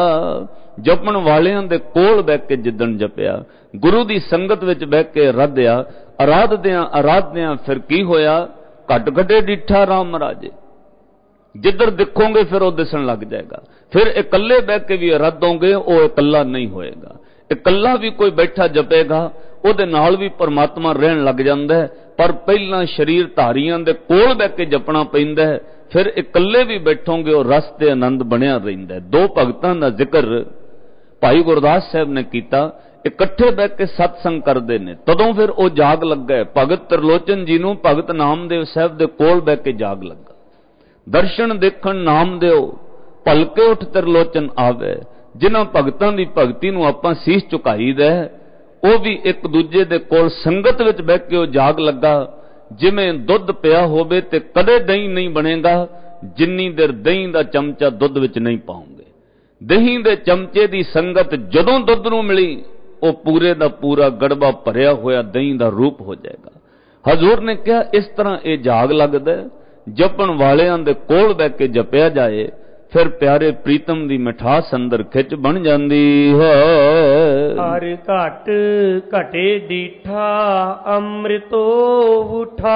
ਜਪਣ ਵਾਲਿਆਂ ਦੇ ਕੋਲ ਬਹਿ ਕੇ ਜਿੱਦਣ ਜਪਿਆ, ਗੁਰੂ ਦੀ ਸੰਗਤ ਵਿੱਚ ਬਹਿ ਕੇ ਆਰਾਧਿਆ, ਆਰਾਧਦਿਆਂ ਫਿਰ ਕੀ ਹੋਇਆ? ਘਟ ਘਟੇ ਡਿੱਠਾ ਰਾਮ ਰਾਜੇ। ਜਿੱਧਰ ਦਿਖੋਗੇ ਫਿਰ ਉਹ ਦਿਸਣ ਲੱਗ ਜਾਏਗਾ। ਫਿਰ ਇਕੱਲੇ ਬਹਿ ਕੇ ਵੀ ਆਰਾਧੋਗੇ, ਉਹ ਇਕੱਲਾ ਨਹੀਂ ਹੋਏਗਾ। ਇਕੱਲਾ ਵੀ ਕੋਈ ਬੈਠਾ ਜਪੇਗਾ, ਉਹਦੇ ਨਾਲ ਵੀ ਪਰਮਾਤਮਾ ਰਹਿਣ ਲੱਗ ਜਾਂਦਾ ਹੈ। ਪਰ ਪਹਿਲਾਂ ਸਰੀਰ ਧਾਰੀਆਂ ਦੇ ਕੋਲ ਬਹਿ ਕੇ ਜਪਣਾ ਪੈਂਦਾ ਹੈ, ਫਿਰ ਇਕੱਲੇ ਵੀ ਬੈਠੋਗੇ ਉਹ ਰਸ ਤੇ ਆਨੰਦ ਬਣਿਆ ਰਹਿੰਦਾ ਹੈ। ਦੋ ਭਗਤਾਂ ਦਾ ਜ਼ਿਕਰ ਭਾਈ ਗੁਰਦਾਸ ਸਾਹਿਬ ਨੇ ਕੀਤਾ, ਇਕੱਠੇ ਬਹਿ ਕੇ ਸਤਸੰਗ ਕਰਦੇ ਨੇ, ਤਦੋਂ ਫਿਰ ਉਹ ਜਾਗ ਲੱਗਾ। ਭਗਤ ਤ੍ਰਿਲੋਚਨ ਜੀ ਨੂੰ ਭਗਤ ਨਾਮਦੇਵ ਸਾਹਿਬ ਦੇ ਕੋਲ ਬਹਿ ਕੇ ਜਾਗ ਲੱਗਾ। ਦਰਸ਼ਨ ਦੇਖਣ ਨਾਮਦੇਵ ਭਲਕੇ ਉੱਠ ਤ੍ਰਿਲੋਚਨ ਆਵੇ। ਜਿਨ੍ਹਾਂ ਭਗਤਾਂ ਦੀ ਭਗਤੀ ਨੂੰ ਆਪਾਂ ਸੀਸ ਝੁਕਾਈਦਾ, ਉਹ ਵੀ ਇੱਕ ਦੂਜੇ ਦੇ ਕੋਲ ਸੰਗਤ ਵਿੱਚ ਬਹਿ ਕੇ ਉਹ ਜਾਗ ਲੱਗਾ। ਜਿਵੇਂ ਦੁੱਧ ਪਿਆ ਹੋਵੇ ਤੇ ਕਦੇ ਦਹੀਂ ਨਹੀਂ ਬਣੇਗਾ ਜਿੰਨੀ ਦੇਰ ਦਹੀਂ ਦਾ ਚਮਚਾ ਦੁੱਧ ਵਿੱਚ ਨਹੀਂ ਪਾਉਂਗੇ। ਦਹੀਂ ਦੇ ਚਮਚੇ ਦੀ ਸੰਗਤ ਜਦੋਂ ਦੁੱਧ ਨੂੰ ਮਿਲੀ, ਉਹ ਪੂਰੇ ਦਾ ਪੂਰਾ ਗੜਬਾ ਭਰਿਆ ਹੋਇਆ ਦਹੀਂ ਦਾ ਰੂਪ ਹੋ ਜਾਏਗਾ। ਹਜ਼ੂਰ ਨੇ ਕਿਹਾ ਇਸ ਤਰ੍ਹਾਂ ਇਹ ਜਾਗ ਲੱਗਦਾ। ਜਪਣ ਵਾਲਿਆਂ ਦੇ ਕੋਲ ਬਹਿ ਕੇ ਜਪਿਆ ਜਾਏ, ਫਿਰ ਪਿਆਰੇ ਪ੍ਰੀਤਮ ਦੀ ਮਿਠਾਸ ਅੰਦਰ ਖਿੱਚ ਬਣ ਜਾਂਦੀ ਹੈ। ਹਰ ਘਟ ਘਟੇ ਡੀਠਾ ਅੰਮ੍ਰਿਤੋ ਉਠਾ,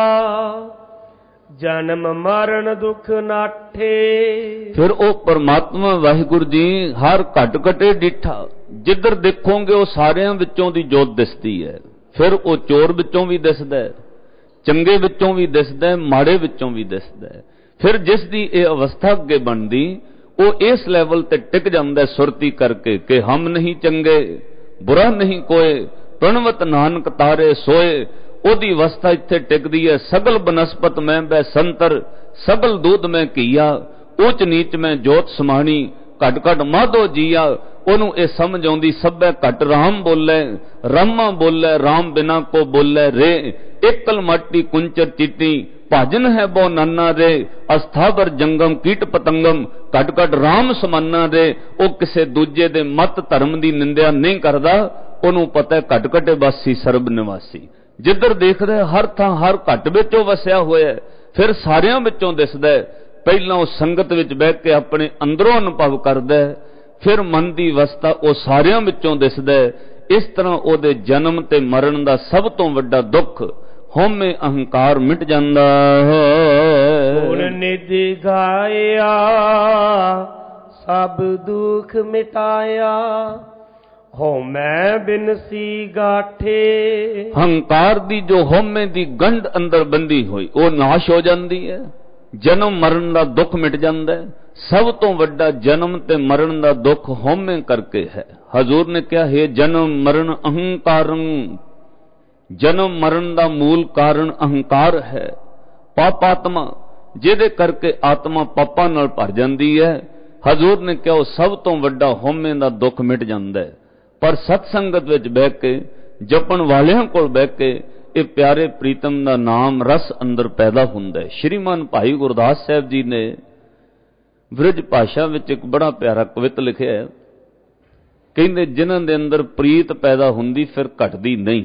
ਜਨਮ ਮਰਨ ਦੁਖ ਨਾਠੇ। ਫਿਰ ਉਹ ਪਰਮਾਤਮਾ ਵਾਹਿਗੁਰੂ ਜੀ ਹਰ ਘਟ ਘਟੇ ਡੀਠਾ, ਜਿੱਧਰ ਦੇਖੋਗੇ ਉਹ ਸਾਰਿਆਂ ਵਿੱਚੋਂ ਦੀ ਜੋਤ ਦਿਸਦੀ ਹੈ। ਫਿਰ ਉਹ ਚੋਰ ਵਿੱਚੋਂ ਵੀ ਦਿਸਦਾ ਹੈ, ਚੰਗੇ ਵਿੱਚੋਂ ਵੀ ਦਿਸਦਾ ਹੈ, ਮਾੜੇ ਵਿੱਚੋਂ ਵੀ ਦਿਸਦਾ ਹੈ। ਫਿਰ ਜਿਸ ਦੀ ਇਹ ਅਵਸਥਾ ਅੱਗੇ ਬਣਦੀ, ਉਹ ਇਸ ਲੈਵਲ ਤੇ ਟਿਕ ਜਾਂਦਾ ਸੁਰਤੀ ਕਰਕੇ ਕਿ ਹਮ ਨਹੀਂ ਚੰਗੇ ਬੁਰਾ ਨਹੀਂ ਕੋਏ, ਪ੍ਰਣਵਤ ਨਾਨਕ ਤਾਰੇ ਸੋਏ। ਉਹਦੀ ਅਵਸਥਾ ਇੱਥੇ ਟਿਕਦੀ ਹੈ। ਸਗਲ ਬਨਸਪਤ ਮੈਂ ਬੈ ਸੰਤਰ, ਸਗਲ ਦੂਧ ਮੈਂ ਘੀਆ, ਉੱਚ ਨੀਚ ਮੈਂ ਜੋਤ ਸਮਾਣੀ, ਘਟ ਘਟ ਮਾਧੋ ਜੀਆ। ਉਹਨੂੰ ਇਹ ਸਮਝ ਆਉਂਦੀ ਸਭੈ ਘਟ ਰਾਮ ਬੋਲੇ, ਰਾਮਾ ਬੋਲੇ ਰਾਮ ਬਿਨਾ ਕੋ ਬੋਲੇ ਰੇ। ਇਕਲ ਮਾਟੀ ਕੁੰਚਰ ਚੀਟੀ, ਭਾਜਨ ਹੈ ਬੋ ਨਾਨਾ ਰੇ। ਅਸਥਾਵਰ ਜੰਗਮ ਕੀਟ ਪਤੰਗਮ, ਘਟ ਘਟ ਰਾਮ ਸਮਾਨਾ ਰੇ। ਉਹ ਕਿਸੇ ਦੂਜੇ ਦੇ ਮਤ ਧਰਮ ਦੀ ਨਿੰਦਿਆ ਨਹੀਂ ਕਰਦਾ। ਉਹਨੂੰ ਪਤਾ ਘਟ ਘਟੇ ਵਾਸੀ ਸਰਬ ਨਿਵਾਸੀ। ਜਿੱਧਰ ਦੇਖਦਾ ਹਰ ਥਾਂ ਹਰ ਘਟ ਵਿੱਚ ਉਹ ਵਸਿਆ ਹੋਇਆ, ਫਿਰ ਸਾਰਿਆਂ ਵਿੱਚੋਂ ਦਿਸਦਾ। ਪਹਿਲਾਂ ਉਹ ਸੰਗਤ ਵਿੱਚ ਬਹਿ ਕੇ ਆਪਣੇ ਅੰਦਰੋਂ ਅਨੁਭਵ ਕਰਦਾ, ਫਿਰ ਮਨ ਦੀ ਅਵਸਥਾ ਉਹ ਸਾਰਿਆਂ ਵਿੱਚੋਂ ਦਿਸਦਾ। ਇਸ ਤਰ੍ਹਾਂ ਉਹਦੇ ਜਨਮ ਤੇ ਮਰਨ ਦਾ ਸਭ ਤੋਂ ਵੱਡਾ ਦੁੱਖ ਹਉਮੈ ਅਹੰਕਾਰ ਮਿਟ ਜਾਂਦਾ ਹੈ। ਗੁਣ ਨਿਧਿ ਗਾਇਆ ਸਭ ਦੁਖ ਮਿਟਾਇਆ, ਹਉਮੈ ਬਿਨਸੀ ਗਾਠੇ। ਹੰਕਾਰ ਦੀ ਜੋ ਹਉਮੈ ਦੀ ਗੰਢ ਅੰਦਰ ਬੰਦੀ ਹੋਈ ਉਹ ਨਾਸ਼ ਹੋ ਜਾਂਦੀ ਹੈ, ਜਨਮ ਮਰਨ ਦਾ ਦੁੱਖ ਮਿਟ ਜਾਂਦਾ ਹੈ। ਸਭ ਤੋਂ ਵੱਡਾ ਜਨਮ ਤੇ ਮਰਨ ਦਾ ਦੁੱਖ ਹਉਮੈ ਕਰਕੇ ਹੈ। ਹਜ਼ੂਰ ਨੇ ਕਿਹਾ, ਹੈ ਜਨਮ ਮਰਨ ਅਹੰਕਾਰੰ, ਜਨਮ ਮਰਨ ਦਾ ਮੂਲ ਕਾਰਨ ਅਹੰਕਾਰ ਹੈ। ਪਾਪਾਤਮਾ, ਜਿਹਦੇ ਕਰਕੇ ਆਤਮਾ ਪਾਪਾਂ ਨਾਲ ਭਰ ਜਾਂਦੀ ਹੈ। ਹਜ਼ੂਰ ਨੇ ਕਿਹਾ ਉਹ ਸਭ ਤੋਂ ਵੱਡਾ ਹਉਮੈ ਦਾ ਦੁੱਖ ਮਿਟ ਜਾਂਦਾ ਹੈ। ਪਰ ਸਤ ਸੰਗਤ ਵਿੱਚ ਬਹਿ ਕੇ, ਜਪਣ ਵਾਲਿਆਂ ਕੋਲ ਬਹਿ ਕੇ ਇਹ ਪਿਆਰੇ ਪ੍ਰੀਤਮ ਦਾ ਨਾਮ ਰਸ ਅੰਦਰ ਪੈਦਾ ਹੁੰਦਾ ਹੈ। ਸ਼੍ਰੀਮਾਨ ਭਾਈ ਗੁਰਦਾਸ ਸਾਹਿਬ ਜੀ ਨੇ ਬ੍ਰਿਜ ਭਾਸ਼ਾ ਵਿੱਚ ਇੱਕ ਬੜਾ ਪਿਆਰਾ ਕਵਿਤ ਲਿਖਿਆ ਹੈ। ਕਹਿੰਦੇ, ਜਿਨ੍ਹਾਂ ਦੇ ਅੰਦਰ ਪ੍ਰੀਤ ਪੈਦਾ ਹੁੰਦੀ ਫਿਰ ਘਟਦੀ ਨਹੀਂ।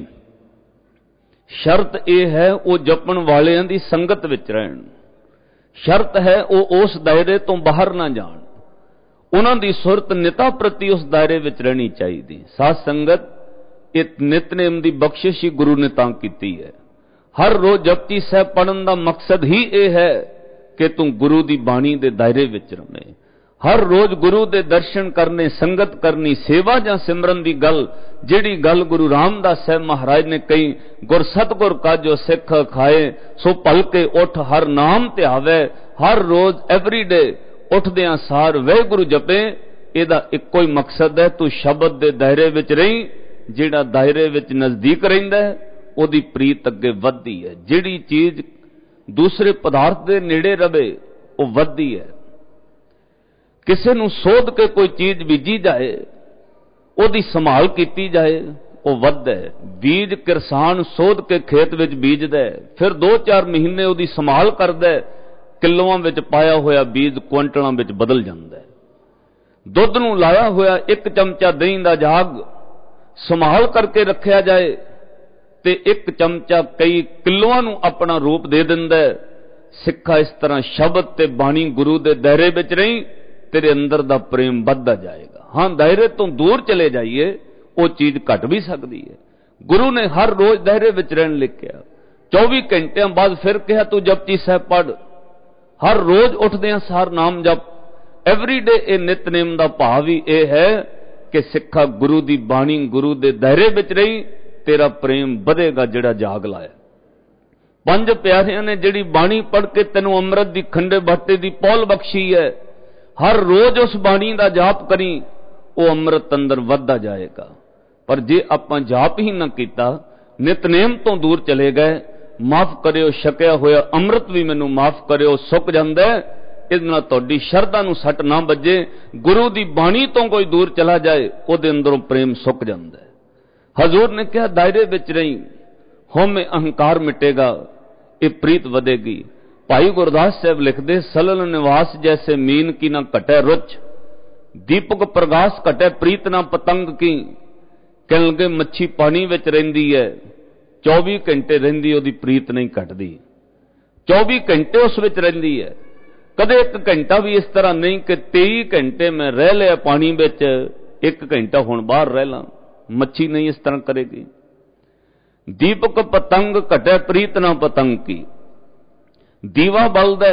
ਸ਼ਰਤ ਇਹ ਹੈ ਉਹ ਜਪਣ ਵਾਲਿਆਂ ਦੀ ਸੰਗਤ ਵਿੱਚ ਰਹਿਣ। ਸ਼ਰਤ ਹੈ ਉਹ ਉਸ ਦਾਇਰੇ ਤੋਂ ਬਾਹਰ ਨਾ ਜਾਣ। ਉਹਨਾਂ ਦੀ ਸੁਰਤ ਨਿਤਾ ਪ੍ਰਤੀ ਉਸ ਦਾਇਰੇ ਵਿੱਚ ਰਹਿਣੀ ਚਾਹੀਦੀ। ਸਾਧ ਸੰਗਤ, ਇਹ ਨਿਤਨੇਮ ਦੀ ਬਖਸ਼ਿਸ਼ ਹੀ ਗੁਰੂ ਨੇ ਤਾਂ ਕੀਤੀ ਹੈ। ਹਰ ਰੋਜ਼ ਜਪਜੀ ਸਾਹਿਬ ਪੜ੍ਹਨ ਦਾ ਮਕਸਦ ਹੀ ਇਹ ਹੈ ਕਿ ਤੂੰ ਗੁਰੂ ਦੀ ਬਾਣੀ ਦੇ ਦਾਇਰੇ ਵਿੱਚ ਰਵੇਂ। ਹਰ ਰੋਜ਼ ਗੁਰੂ ਦੇ ਦਰਸ਼ਨ ਕਰਨੇ, ਸੰਗਤ ਕਰਨੀ, ਸੇਵਾ ਜਾਂ ਸਿਮਰਨ ਦੀ ਗੱਲ, ਜਿਹੜੀ ਗੱਲ ਗੁਰੂ ਰਾਮਦਾਸ ਸਾਹਿਬ ਮਹਾਰਾਜ ਨੇ ਕਹੀ, ਗੁਰ ਸਤਿਗੁਰ ਕਾ ਜੋ ਸਿੱਖ ਖਾਏ ਸੋ ਭਲਕੇ ਉੱਠ ਹਰ ਨਾਮ ਧਿਆਵੇ। ਹਰ ਰੋਜ਼ ਐਵਰੀਡੇ ਉੱਠਦਿਆਂ ਸਾਰ ਵਾਹਿਗੁਰੂ ਜਪੇ। ਇਹਦਾ ਇੱਕੋ ਹੀ ਮਕਸਦ ਹੈ, ਤੂੰ ਸ਼ਬਦ ਦੇ ਦਾਇਰੇ ਵਿੱਚ ਰਹੀਂ। ਜਿਹੜਾ ਦਾਇਰੇ ਵਿੱਚ ਨਜ਼ਦੀਕ ਰਹਿੰਦਾ ਉਹਦੀ ਪ੍ਰੀਤ ਅੱਗੇ ਵੱਧਦੀ ਹੈ। ਜਿਹੜੀ ਚੀਜ਼ ਦੂਸਰੇ ਪਦਾਰਥ ਦੇ ਨੇੜੇ ਰਵੇ ਉਹ ਵੱਧਦੀ ਹੈ। ਕਿਸੇ ਨੂੰ ਸੋਧ ਕੇ ਕੋਈ ਚੀਜ਼ ਬੀਜੀ ਜਾਏ, ਉਹਦੀ ਸੰਭਾਲ ਕੀਤੀ ਜਾਏ, ਉਹ ਵੱਧਦਾ ਹੈ। ਬੀਜ ਕਿਰਸਾਨ ਸੋਧ ਕੇ ਖੇਤ ਵਿੱਚ ਬੀਜਦਾ, ਫਿਰ 2-4 ਮਹੀਨੇ ਉਹਦੀ ਸੰਭਾਲ ਕਰਦਾ, ਕਿਲੋਆਂ ਵਿੱਚ ਪਾਇਆ ਹੋਇਆ ਬੀਜ ਕੁਇੰਟਲਾਂ ਵਿੱਚ ਬਦਲ ਜਾਂਦਾ ਹੈ। ਦੁੱਧ ਨੂੰ ਲਾਇਆ ਹੋਇਆ 1 ਚਮਚਾ ਦਹੀਂ ਦਾ ਜਾਗ ਸੰਭਾਲ ਕਰਕੇ ਰੱਖਿਆ ਜਾਏ ਤੇ 1 ਚਮਚਾ ਕਈ ਕਿਲੋਆਂ ਨੂੰ ਆਪਣਾ ਰੂਪ ਦੇ ਦਿੰਦਾ। ਸਿੱਖਾ, ਇਸ ਤਰ੍ਹਾਂ ਸ਼ਬਦ ਤੇ ਬਾਣੀ ਗੁਰੂ ਦੇ ਦਾਇਰੇ ਵਿੱਚ ਰਹੀ, ਤੇਰੇ ਅੰਦਰ ਦਾ ਪ੍ਰੇਮ ਵੱਧਦਾ ਜਾਏਗਾ। ਹਾਂ, ਦਾਇਰੇ ਤੋਂ ਦੂਰ ਚਲੇ ਜਾਈਏ ਉਹ ਚੀਜ਼ ਘਟ ਵੀ ਸਕਦੀ ਹੈ। ਗੁਰੂ ਨੇ ਹਰ ਰੋਜ਼ ਦਾਇਰੇ ਵਿੱਚ ਰਹਿਣ ਲਈ ਕਿਹਾ। 24 ਘੰਟਿਆਂ ਬਾਅਦ ਫਿਰ ਕਿਹਾ, ਤੂੰ ਜਪਜੀ ਸਾਹਿਬ ਪੜ੍ਹ। ਹਰ ਰੋਜ਼ ਉੱਠਦਿਆਂ ਸਾਰ ਨਾਮ ਜਪ। ਐਵਰੀਡੇ ਇਹ ਨਿਤਨੇਮ ਦਾ ਭਾਵ ਹੀ ਇਹ ਹੈ ਕਿ ਸਿੱਖਾ ਗੁਰੂ ਦੀ ਬਾਣੀ, ਗੁਰੂ ਦੇ ਦਾਇਰੇ ਵਿੱਚ ਰਹੀ, ਤੇਰਾ ਪ੍ਰੇਮ ਵਧੇਗਾ ਜਿਹੜਾ ਜਾਗ ਲਾਇਆ। 5 ਪਿਆਰਿਆਂ ਨੇ ਜਿਹੜੀ ਬਾਣੀ ਪੜ੍ਹ ਕੇ ਤੈਨੂੰ ਅੰਮ੍ਰਿਤ ਦੀ ਖੰਡੇ ਬਾਟੇ ਦੀ ਪੌਲ ਬਖਸ਼ੀ ਹੈ, ਹਰ ਰੋਜ਼ ਉਸ ਬਾਣੀ ਦਾ ਜਾਪ ਕਰੀ, ਉਹ ਅੰਮ੍ਰਿਤ ਅੰਦਰ ਵੱਧਦਾ ਜਾਏਗਾ। ਪਰ ਜੇ ਆਪਾਂ ਜਾਪ ਹੀ ਨਾ ਕੀਤਾ, ਨਿਤਨੇਮ ਤੋਂ ਦੂਰ ਚਲੇ ਗਏ, ਮਾਫ ਕਰਿਓ ਛਕਿਆ ਹੋਇਆ ਅੰਮ੍ਰਿਤ ਵੀ ਮੈਨੂੰ ਮਾਫ ਕਰਿਓ ਸੁੱਕ ਜਾਂਦਾ। ਇਹਦੇ ਨਾਲ ਤੁਹਾਡੀ ਸ਼ਰਧਾ ਨੂੰ ਸੱਟ ਨਾ ਵੱਜੇ। ਗੁਰੂ ਦੀ ਬਾਣੀ ਤੋਂ ਕੋਈ ਦੂਰ ਚਲਾ ਜਾਏ, ਉਹਦੇ ਅੰਦਰੋਂ ਪ੍ਰੇਮ ਸੁੱਕ ਜਾਂਦਾ। ਹਜ਼ੂਰ ਨੇ ਕਿਹਾ, ਦਾਇਰੇ ਵਿੱਚ ਰਹੀ, ਹਉਮੈ ਅਹੰਕਾਰ ਮਿਟੇਗਾ, ਇਹ ਪ੍ਰੀਤ ਵਧੇਗੀ। ਭਾਈ ਗੁਰਦਾਸ ਸਾਹਿਬ ਲਿਖਦੇ, ਸਲਲ ਨਿਵਾਸ ਜੈਸੇ ਮੀਨ ਕੀ ਨਾ ਘਟੈ ਰੁਚ, ਦੀਪਕ ਪ੍ਰਗਾਸ ਘਟੈ ਪ੍ਰੀਤ ਨਾ ਪਤੰਗ ਕੀ। ਕਹਿਣ ਲੱਗੇ, ਮੱਛੀ ਪਾਣੀ ਵਿੱਚ ਰਹਿੰਦੀ ਹੈ, 24 ਘੰਟੇ ਰਹਿੰਦੀ, ਉਹਦੀ ਪ੍ਰੀਤ ਨਹੀਂ ਘਟਦੀ। 24 ਘੰਟੇ ਉਸ ਵਿੱਚ ਰਹਿੰਦੀ ਹੈ। ਕਦੇ 1 ਘੰਟਾ ਵੀ ਇਸ ਤਰ੍ਹਾਂ ਨਹੀਂ ਕਿ 23 ਘੰਟੇ ਮੈਂ ਰਹਿ ਲਿਆ ਪਾਣੀ ਵਿੱਚ, 1 ਘੰਟਾ ਹੁਣ ਬਾਹਰ ਰਹਿ ਲਾਂ। ਮੱਛੀ ਨਹੀਂ ਇਸ ਤਰ੍ਹਾਂ ਕਰੇਗੀ। ਦੀਪਕ ਪਤੰਗ ਘਟੈ ਪ੍ਰੀਤ ਨਾ ਪਤੰਗ ਕੀ। ਦੀਵਾ ਬਲਦਾ,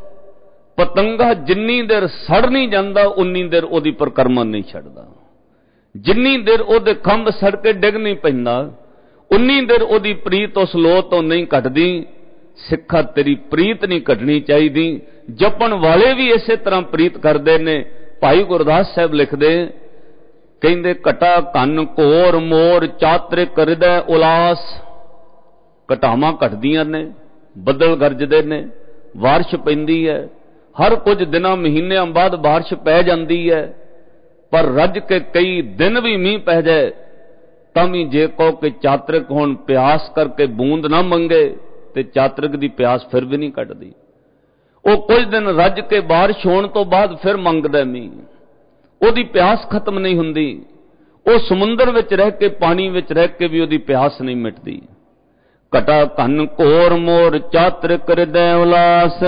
ਪਤੰਗਾ ਜਿੰਨੀ ਦੇਰ ਸੜ ਨਹੀਂ ਜਾਂਦਾ ਉਨੀ ਦੇਰ ਉਹਦੀ ਪਰਕਰਮਾ ਨਹੀਂ ਛੱਡਦਾ। ਜਿੰਨੀ ਦੇਰ ਉਹਦੇ ਖੰਭ ਸੜ ਕੇ ਡਿੱਗ ਨਹੀਂ ਪੈਂਦਾ, ਉਨੀ ਦੇਰ ਉਹਦੀ ਪ੍ਰੀਤ ਉਸ ਲੋਹ ਤੋਂ ਨਹੀਂ ਘਟਦੀ। ਸਿੱਖਾ, ਤੇਰੀ ਪ੍ਰੀਤ ਨਹੀਂ ਘਟਣੀ ਚਾਹੀਦੀ। ਜਪਣ ਵਾਲੇ ਵੀ ਇਸੇ ਤਰ੍ਹਾਂ ਪ੍ਰੀਤ ਕਰਦੇ ਨੇ। ਭਾਈ ਗੁਰਦਾਸ ਸਾਹਿਬ ਲਿਖਦੇ, ਕਹਿੰਦੇ, ਘਟਾ ਕੰਨ ਘੋਰ ਮੋਰ ਚਾਤਰਿਕ ਹਿਰਦੈ ਉਲਾਸ। ਘਟਾਵਾਂ ਘਟਦੀਆਂ ਨੇ, ਬੱਦਲ ਗਰਜਦੇ ਨੇ, ਬਾਰਿਸ਼ ਪੈਂਦੀ ਹੈ, ਹਰ ਕੁਝ ਦਿਨਾਂ ਮਹੀਨਿਆਂ ਬਾਅਦ ਬਾਰਿਸ਼ ਪੈ ਜਾਂਦੀ ਹੈ। ਪਰ ਰੱਜ ਕੇ ਕਈ ਦਿਨ ਵੀ ਮੀਂਹ ਪੈ ਜਾਏ ਤਾਂ ਵੀ ਜੇ ਕਹੋ ਕਿ ਚਾਤਰਿਕ ਹੋਣ, ਪਿਆਸ ਕਰਕੇ ਬੂੰਦ ਨਾ ਮੰਗੇ, ਤੇ ਚਾਤਰਿਕ ਦੀ ਪਿਆਸ ਫਿਰ ਵੀ ਨਹੀਂ ਕੱਟਦੀ। ਉਹ ਕੁਝ ਦਿਨ ਰੱਜ ਕੇ ਬਾਰਿਸ਼ ਹੋਣ ਤੋਂ ਬਾਅਦ ਫਿਰ ਮੰਗਦਾ ਮੀਂਹ, ਉਹਦੀ ਪਿਆਸ ਖਤਮ ਨਹੀਂ ਹੁੰਦੀ। ਉਹ ਸਮੁੰਦਰ ਵਿੱਚ ਰਹਿ ਕੇ, ਪਾਣੀ ਵਿੱਚ ਰਹਿ ਕੇ ਵੀ ਉਹਦੀ ਪਿਆਸ ਨਹੀਂ ਮਿਟਦੀ। ਘਟਾ ਘਨ ਘੋਰ ਮੋਰ ਚਾਤ੍ਰਿਕ ਹਿਰਦੈ ਉਲਾਸ,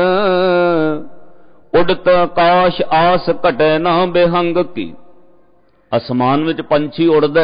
ਉਡਤ ਆਕਾਸ਼ ਆਸ ਘਟੈ ਨਾ ਬੇਹੰਗ ਕੀ। ਅਸਮਾਨ ਵਿੱਚ ਪੰਛੀ ਉੜਦਾ,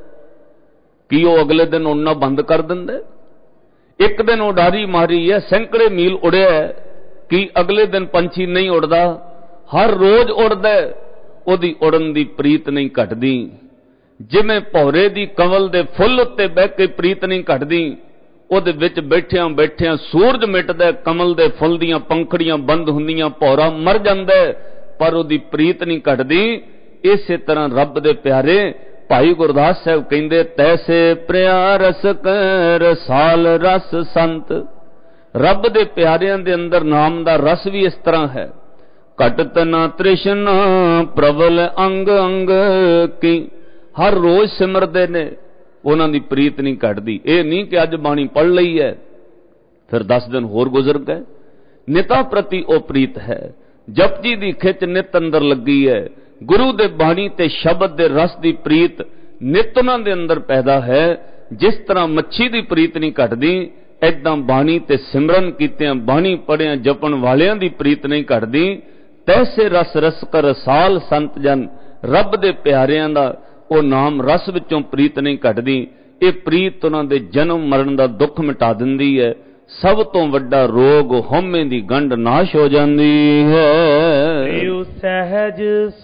ਕੀ ਉਹ ਅਗਲੇ ਦਿਨ ਉੜਨਾ ਬੰਦ ਕਰ ਦਿੰਦਾ? ਇੱਕ ਦਿਨ ਉਡਾਰੀ ਮਾਰੀ ਹੈ, ਸੈਂਕੜੇ ਮੀਲ ਉੜਿਆ, ਕੀ ਅਗਲੇ ਦਿਨ ਪੰਛੀ ਨਹੀਂ ਉੜਦਾ? ਹਰ ਰੋਜ਼ ਉੜਦਾ, ਉਹਦੀ ਉੜਨ ਦੀ ਪ੍ਰੀਤ ਨਹੀਂ ਘਟਦੀ। ਜਿਵੇਂ ਭੌਰੇ ਦੀ ਕੰਵਲ ਦੇ ਫੁੱਲ ਉੱਤੇ ਬਹਿ ਕੇ ਪ੍ਰੀਤ ਨਹੀਂ ਘਟਦੀ, ਉਹਦੇ ਵਿੱਚ ਬੈਠਿਆਂ ਬੈਠਿਆਂ ਸੂਰਜ ਮਿਟਦਾ, ਕਮਲ ਦੇ ਫੁੱਲ ਦੀਆਂ ਪੰਖੜੀਆਂ ਬੰਦ ਹੁੰਦੀਆਂ, ਭੌਰਾ ਮਰ ਜਾਂਦਾ, ਪਰ ਉਹਦੀ ਪ੍ਰੀਤ ਨਹੀਂ ਘਟਦੀ। ਇਸੇ ਤਰ੍ਹਾਂ ਰੱਬ ਦੇ ਪਿਆਰੇ ਭਾਈ ਗੁਰਦਾਸ ਸਾਹਿਬ ਕਹਿੰਦੇ, ਤੈਸੇ ਪ੍ਰਿਆ ਰਸ ਕੈ ਰਸਾਲ ਰਸ ਸੰਤ। ਰੱਬ ਦੇ ਪਿਆਰਿਆਂ ਦੇ ਅੰਦਰ ਨਾਮ ਦਾ ਰਸ ਵੀ ਇਸ ਤਰ੍ਹਾਂ ਹੈ। ਘਟਤ ਨਾ ਤ੍ਰਿਸ਼ਨਾ ਪ੍ਰਬਲ ਅੰਗ ਅੰਗ ਕੀ। ਹਰ ਰੋਜ਼ ਸਿਮਰਦੇ ਨੇ, ਉਹਨਾਂ ਦੀ ਪ੍ਰੀਤ ਨਹੀਂ ਘਟਦੀ। ਇਹ ਨਹੀਂ ਕਿ ਅੱਜ ਬਾਣੀ ਪੜ੍ਹ ਲਈ ਹੈ ਫਿਰ 10 ਦਿਨ ਹੋਰ ਗੁਜ਼ਰ ਗਏ। ਨਿਤਾ ਪ੍ਰਤੀ ਉਹ ਪ੍ਰੀਤ ਹੈ। ਜਪਜੀ ਦੀ ਖਿੱਚ ਨਿਤ ਅੰਦਰ ਲੱਗੀ ਹੈ। ਗੁਰੂ ਦੇ ਬਾਣੀ ਤੇ ਸ਼ਬਦ ਦੇ ਰਸ ਦੀ ਪ੍ਰੀਤ ਨਿਤ ਉਹਨਾਂ ਦੇ ਅੰਦਰ ਪੈਦਾ ਹੈ। ਜਿਸ ਤਰ੍ਹਾਂ ਮੱਛੀ ਦੀ ਪ੍ਰੀਤ ਨਹੀਂ ਘਟਦੀ, ਏਦਾਂ ਬਾਣੀ ਤੇ ਸਿਮਰਨ ਕੀਤਿਆਂ, ਬਾਣੀ ਪੜ੍ਹਿਆਂ ਜਪਣ ਵਾਲਿਆਂ ਦੀ ਪ੍ਰੀਤ ਨਹੀਂ ਘਟਦੀ। ਤੈਸੇ ਰਸ ਰਸ ਕਰ ਰਸਾਲ ਸੰਤ ਜਨ। ਰੱਬ ਦੇ ਪਿਆਰਿਆਂ ਦਾ ਉਹ ਨਾਮ ਰਸ ਵਿੱਚੋਂ ਪ੍ਰੀਤ ਨਹੀਂ ਘਟਦੀ। ਇਹ ਪ੍ਰੀਤ ਉਹਨਾਂ ਦੇ ਜਨਮ ਮਰਨ ਦਾ ਦੁੱਖ ਮਿਟਾ ਦਿੰਦੀ ਹੈ। ਸਭ ਤੋਂ ਵੱਡਾ ਰੋਗ ਹਉਮੈ ਦੀ ਗੰਢ ਨਾਸ਼ ਹੋ ਜਾਂਦੀ ਹੈ। ਏਉ ਸਹਿਜ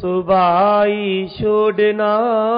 ਸੁਭਾਈ ਛੋੜ ਨਾ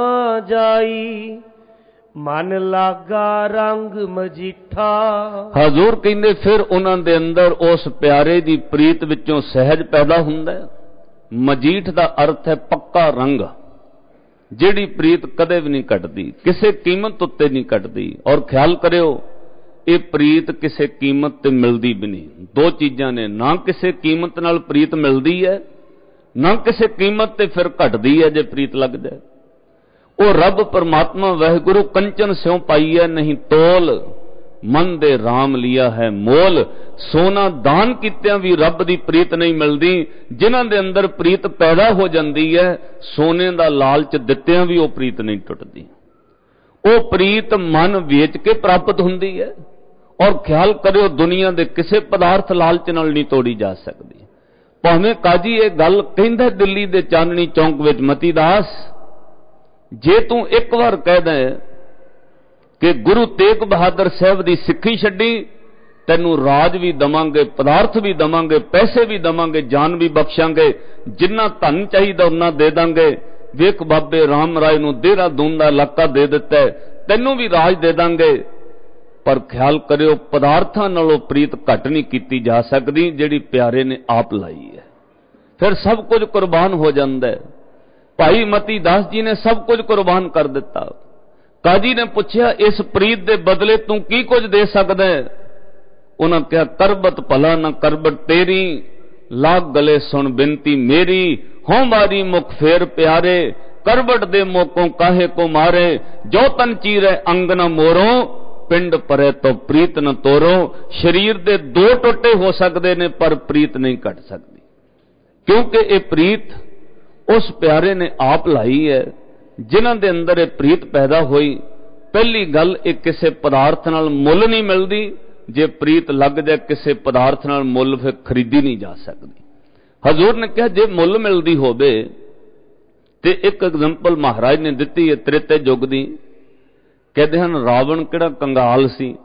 ਜਾਈ, ਮਨ ਲਾਗਾ ਰੰਗ ਮਜੀਠਾ। ਹਜ਼ੂਰ ਕਹਿੰਦੇ ਫਿਰ ਉਹਨਾਂ ਦੇ ਅੰਦਰ ਉਸ ਪਿਆਰੇ ਦੀ ਪ੍ਰੀਤ ਵਿੱਚੋਂ ਸਹਿਜ ਪੈਦਾ ਹੁੰਦਾ ਹੈ। ਮਜੀਠ ਦਾ ਅਰਥ ਹੈ ਪੱਕਾ ਰੰਗ, ਜਿਹੜੀ ਪ੍ਰੀਤ ਕਦੇ ਵੀ ਨਹੀਂ ਘਟਦੀ, ਕਿਸੇ ਕੀਮਤ ਉੱਤੇ ਨਹੀਂ ਘਟਦੀ। ਔਰ ਖਿਆਲ ਕਰਿਓ, ਇਹ ਪ੍ਰੀਤ ਕਿਸੇ ਕੀਮਤ ਤੇ ਮਿਲਦੀ ਵੀ ਨਹੀਂ। ਦੋ ਚੀਜ਼ਾਂ ਨੇ, ਨਾ ਕਿਸੇ ਕੀਮਤ ਨਾਲ ਪ੍ਰੀਤ ਮਿਲਦੀ ਹੈ, ਨਾ ਕਿਸੇ ਕੀਮਤ ਤੇ ਫਿਰ ਘਟਦੀ ਹੈ ਜੇ ਪ੍ਰੀਤ ਲੱਗ ਜਾਏ। ਉਹ ਰੱਬ ਪਰਮਾਤਮਾ ਵਾਹਿਗੁਰੂ ਕੰਚਨ ਸਿਉ ਪਾਈ ਹੈ ਨਹੀਂ ਤੋਲ, ਮਨ ਦੇ ਰਾਮ ਲਿਆ ਹੈ ਮੋਲ। ਸੋਨਾ ਦਾਨ ਕੀਤਿਆਂ ਵੀ ਰੱਬ ਦੀ ਪ੍ਰੀਤ ਨਹੀਂ ਮਿਲਦੀ। ਜਿਨ੍ਹਾਂ ਦੇ ਅੰਦਰ ਪ੍ਰੀਤ ਪੈਦਾ ਹੋ ਜਾਂਦੀ ਹੈ, ਸੋਨੇ ਦਾ ਲਾਲਚ ਦਿੱਤਿਆਂ ਵੀ ਉਹ ਪ੍ਰੀਤ ਨਹੀਂ ਟੁੱਟਦੀ। ਉਹ ਪ੍ਰੀਤ ਮਨ ਵੇਚ ਕੇ ਪ੍ਰਾਪਤ ਹੁੰਦੀ ਹੈ। ਔਰ ਖਿਆਲ ਕਰਿਓ, ਦੁਨੀਆ ਦੇ ਕਿਸੇ ਪਦਾਰਥ ਲਾਲਚ ਨਾਲ ਨਹੀਂ ਤੋੜੀ ਜਾ ਸਕਦੀ। ਭਾਵੇਂ ਕਾਜੀ ਇਹ ਗੱਲ ਕਹਿੰਦਾ ਦਿੱਲੀ ਦੇ ਚਾਂਦਨੀ ਚੌਂਕ ਵਿੱਚ, ਮਤੀ ਦਾਸ, ਜੇ ਤੂੰ ਇੱਕ ਵਾਰ ਕਹਿ ਦੇ ਕਿ ਗੁਰੂ ਤੇਗ ਬਹਾਦਰ ਸਾਹਿਬ ਦੀ ਸਿੱਖੀ ਛੱਡੀ, ਤੈਨੂੰ ਰਾਜ ਵੀ ਦਵਾਂਗੇ, ਪਦਾਰਥ ਵੀ ਦਵਾਂਗੇ, ਪੈਸੇ ਵੀ ਦਵਾਂਗੇ, ਜਾਨ ਵੀ ਬਖਸ਼ਾਂਗੇ, ਜਿੰਨਾ ਧਨ ਚਾਹੀਦਾ ਉਹਨਾਂ ਦੇ ਦਾਂਗੇ। ਵੇਖ ਬਾਬੇ ਰਾਮ ਰਾਏ ਨੂੰ ਦੇਹਰਾਦੂਨ ਦਾ ਇਲਾਕਾ ਦੇ ਦਿੱਤਾ, ਤੈਨੂੰ ਵੀ ਰਾਜ ਦੇ ਦਾਂਗੇ। ਪਰ ਖਿਆਲ ਕਰਿਓ, ਪਦਾਰਥਾਂ ਨਾਲੋਂ ਪ੍ਰੀਤ ਘੱਟ ਨਹੀਂ ਕੀਤੀ ਜਾ ਸਕਦੀ ਜਿਹੜੀ ਪਿਆਰੇ ਨੇ ਆਪ ਲਾਈ ਹੈ। ਫਿਰ ਸਭ ਕੁਝ ਕੁਰਬਾਨ ਹੋ ਜਾਂਦਾ ਹੈ। ਭਾਈ ਮਤੀ ਦਾਸ ਜੀ ਨੇ ਸਭ ਕੁਝ ਕੁਰਬਾਨ ਕਰ ਦਿੱਤਾ। ਕਾਜੀ ਨੇ ਪੁੱਛਿਆ, ਇਸ ਪ੍ਰੀਤ ਦੇ ਬਦਲੇ ਤੂੰ ਕੀ ਕੁਝ ਦੇ ਸਕਦਾ ਹੈ? ਉਹਨਾਂ ਕਿਹਾ, ਕਰਬਤ ਭਲਾ ਨਾ ਕਰਬਤ ਤੇਰੀ, ਲਾਗ ਗਲੇ ਸੁਣ ਬਿਨਤੀ ਮੇਰੀ। ਹੋਂ ਮਾਰੀ ਮੁਖ ਫੇਰ ਪਿਆਰੇ, ਕਰਬਟ ਦੇ ਮੋਕੋਂ ਕਾਹੇ ਕੋ ਮਾਰੇ। ਜੋ ਤਨ ਚੀਰੇ ਅੰਗ ਨ ਮੋਰੋਂ, ਪਿੰਡ ਪਰੇ ਤੋਂ ਪ੍ਰੀਤ ਨ ਤੋਰੋ। ਸਰੀਰ ਦੇ ਦੋ ਟੋਟੇ ਹੋ ਸਕਦੇ ਨੇ, ਪਰ ਪ੍ਰੀਤ ਨਹੀਂ ਘਟ ਸਕਦੀ, ਕਿਉਂਕਿ ਇਹ ਪ੍ਰੀਤ ਉਸ ਪਿਆਰੇ ਨੇ ਆਪ ਲਾਈ ਹੈ। ਜਿਨ੍ਹਾਂ ਦੇ ਅੰਦਰ ਇਹ ਪ੍ਰੀਤ ਪੈਦਾ ਹੋਈ, ਪਹਿਲੀ ਗੱਲ, ਇਹ ਕਿਸੇ ਪਦਾਰਥ ਨਾਲ ਮੁੱਲ ਨਹੀਂ ਮਿਲਦੀ। ਜੇ ਪ੍ਰੀਤ ਲੱਗ ਜਾਏ ਕਿਸੇ ਪਦਾਰਥ ਨਾਲ, ਮੁੱਲ ਫਿਰ ਖਰੀਦੀ ਨਹੀਂ ਜਾ ਸਕਦੀ। ਹਜ਼ੂਰ ਨੇ ਕਿਹਾ, ਜੇ ਮੁੱਲ ਮਿਲਦੀ ਹੋਵੇ ਤੇ ਇੱਕ ਐਗਜ਼ਾਮਪਲ ਮਹਾਰਾਜ ਨੇ ਦਿੱਤੀ ਹੈ ਤ੍ਰੇਤੇ ਯੁੱਗ ਦੀ। ਕਹਿੰਦੇ ਹਨ, ਰਾਵਣ ਕਿਹੜਾ ਕੰਗਾਲ ਸੀ,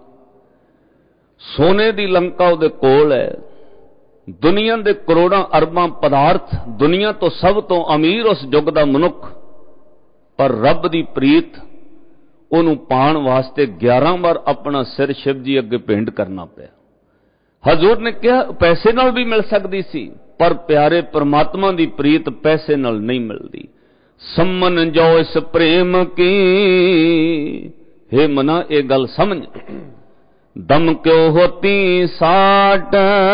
ਸੋਨੇ ਦੀ ਲੰਕਾ ਉਹਦੇ ਕੋਲ ਹੈ, ਦੁਨੀਆ ਦੇ ਕਰੋੜਾਂ ਅਰਬਾਂ ਪਦਾਰਥ, ਦੁਨੀਆ ਤੋਂ ਸਭ ਤੋਂ ਅਮੀਰ ਉਸ ਯੁੱਗ ਦਾ ਮਨੁੱਖ, ਪਰ ਰੱਬ ਦੀ ਪ੍ਰੀਤ ਉਹਨੂੰ ਪਾਣ ਵਾਸਤੇ 11 ਵਾਰ ਆਪਣਾ ਸਿਰ ਸ਼ਿਵ ਜੀ ਅੱਗੇ ਭੇਂਟ ਕਰਨਾ ਪਿਆ। ਹਜ਼ੂਰ ਨੇ ਕਿਹਾ, ਪੈਸੇ ਨਾਲ ਵੀ ਮਿਲ ਸਕਦੀ ਸੀ, ਪਰ ਪਿਆਰੇ ਪਰਮਾਤਮਾ ਦੀ ਪ੍ਰੀਤ ਪੈਸੇ ਨਾਲ ਨਹੀਂ ਮਿਲਦੀ। ਸੰਮਨ ਜੋ ਇਸ ਪ੍ਰੇਮ ਕੀ, हे ਮਨਾ ਇਹ ਗੱਲ ਸਮਝ, ਦਮ ਕਿਉ ਹੋਤੀ ਸਾਟ।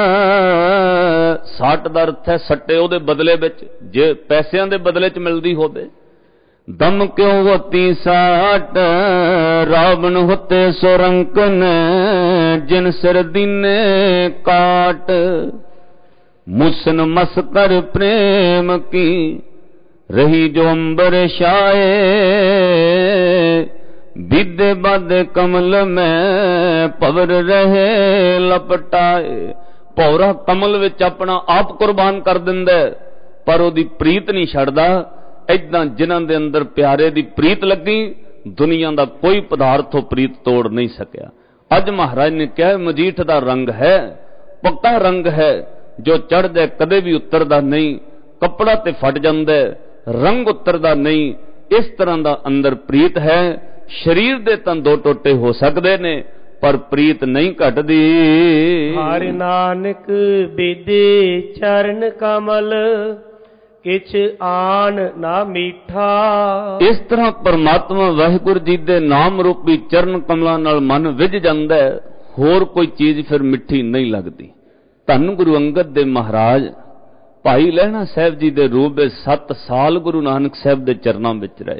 ਸਾਟ ਦਾ ਅਰਥ ਹੈ ਸੱਟੇ, ਉਹਦੇ ਬਦਲੇ ਵਿੱਚ, ਜੇ ਪੈਸਿਆਂ ਦੇ ਬਦਲੇ ਚ ਮਿਲਦੀ ਹੋਵੇ। ਦਮ ਕਿਉ ਹੋਤੀ ਸਾਟ, ਰਾਵਣ ਹੋਤੇ ਸੁਰੰਕਨ, ਜਿਨ ਸਿਰ ਦੀਨੇ ਕਾਟ। ਮੁਸਨ ਮਸ ਕਰ ਪ੍ਰੇਮ ਕੀ, रही जो अंबर शाए, बीदे बादे कमल में पवर रहे लपटाए। भौरा कमल विच अपना आप कुर्बान कर दिंदा पर उहदी प्रीत नहीं छड्डदा। इदां जिन्हां दे अंदर प्यारे दी प्रीत लगी दुनिया दा कोई पदार्थ प्रीत तोड़ नहीं सकिया। अज महाराज ने कहा मजीठ दा रंग है, पक्का रंग है, जो चढ़ जाए कदे भी उतरदा नहीं। कपड़ा ते फट जांदा रंग उतरदा नहीं। इस तरह दा अंदर प्रीत है। शरीर दे तां दो टोटे हो सकदे ने पर प्रीत नहीं घटदी। हरि नानक बिदे चरण कमल किछ आन ना मीठा। इस तरह परमात्मा वाहिगुरु जी दे नाम रूपी चरण कमलों नाल मन विझ जांदा है, होर कोई चीज फिर मिठी नहीं लगदी। धन गुरु अंगद दे महाराज भाई लहणा साहब जी दे रूप में 7 साल गुरु नानक साहब दे चरनां विच रहे।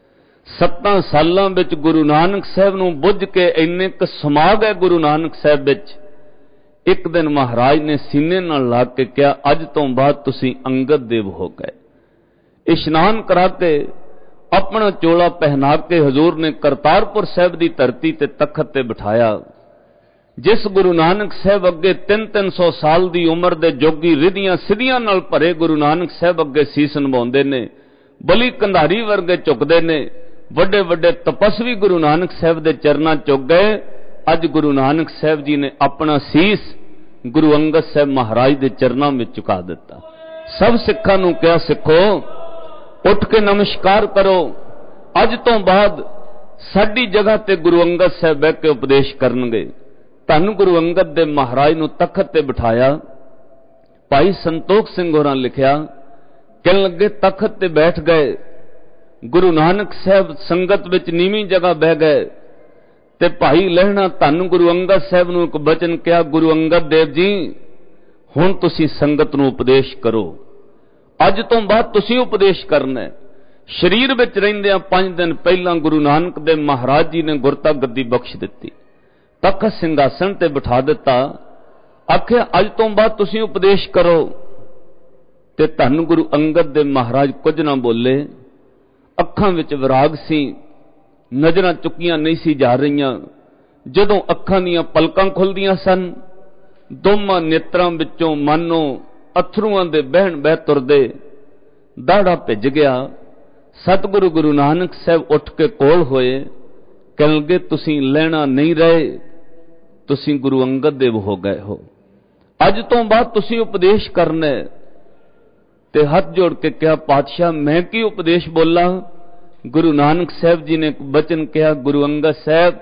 7 सालां विच गुरु नानक साहब नूं बुझ के इन्ने क समा गए गुरु नानक साहब विच। एक दिन महाराज ने सीने नाल ला के कहा अज तो बाद तुसीं अंगद देव हो गए। इशनान करा के अपना चोला पहना के हजूर ने करतारपुर साहब की धरती ते तखत ते बिठाया। जिस गुरु नानक साहब अगे 300 साल की उम्र के जोगी रिधियां सिधियां नाल भरे गुरु नानक साहब अगे सीस निभाउंदे ने, बली कंधारी वर्गे झुकदे ने, वड्डे वड्डे तपस्वी गुरु नानक साहब के चरनां झुक गए। अज गुरु नानक साहब जी ने अपना सीस गुरु अंगद साहब महाराज के चरनां में झुका दिता। सब सिखां नूं कहा सिखो उठ के नमस्कार करो, अज तो बाद साडी जगह ते गुरु अंगद साहब बह के उपदेश करनगे। धन गुरु अंगद दे महाराज नूं तखत ते बिठाया। भाई संतोख सिंह होरां लिखिया कहन लगे तखत ते बैठ गए। गुरु नानक साहब संगत विच नीवीं जगह बह गए ते भाई लहणा धन गुरु अंगद साहब नूं एक बचन कहा गुरु अंगद देव जी हुण तुसीं संगत नूं उपदेश करो। अज तो बाद तुसीं उपदेश करना है। शरीर विच रहिंदिआं 5 दिन पहलां गुरु नानक देव महाराज जी ने गुरता गद्दी बख्श दित्ती, तखत सिंघासन ते बिठा दिता। आखिया अज तो बाद तुसीं उपदेश करो। ते धन गुरु अंगद देव महाराज कुछ ना बोले। अखां विच विराग सी, नज़रां चुकियां नहीं सी जा रहीआं। जदों अखां दीआं पलकां खुलदियां सन, दोवां नेत्रां विचों मानो अथरूआं दे बहण बह तुरदे। दाड़ा भिज गया। सतगुरु गुरु नानक साहब उठ के कोल होए, कहण लगे तुसीं लहणा नहीं रहे, तुसीं गुरु अंगद देव हो गए हो। अज तो बाद तुसीं उपदेश करना है। ते हाथ जोड़ के कहा पातशाह मैं की उपदेश बोला। गुरु नानक साहब जी ने एक बचन कहा गुरु अंगद साहब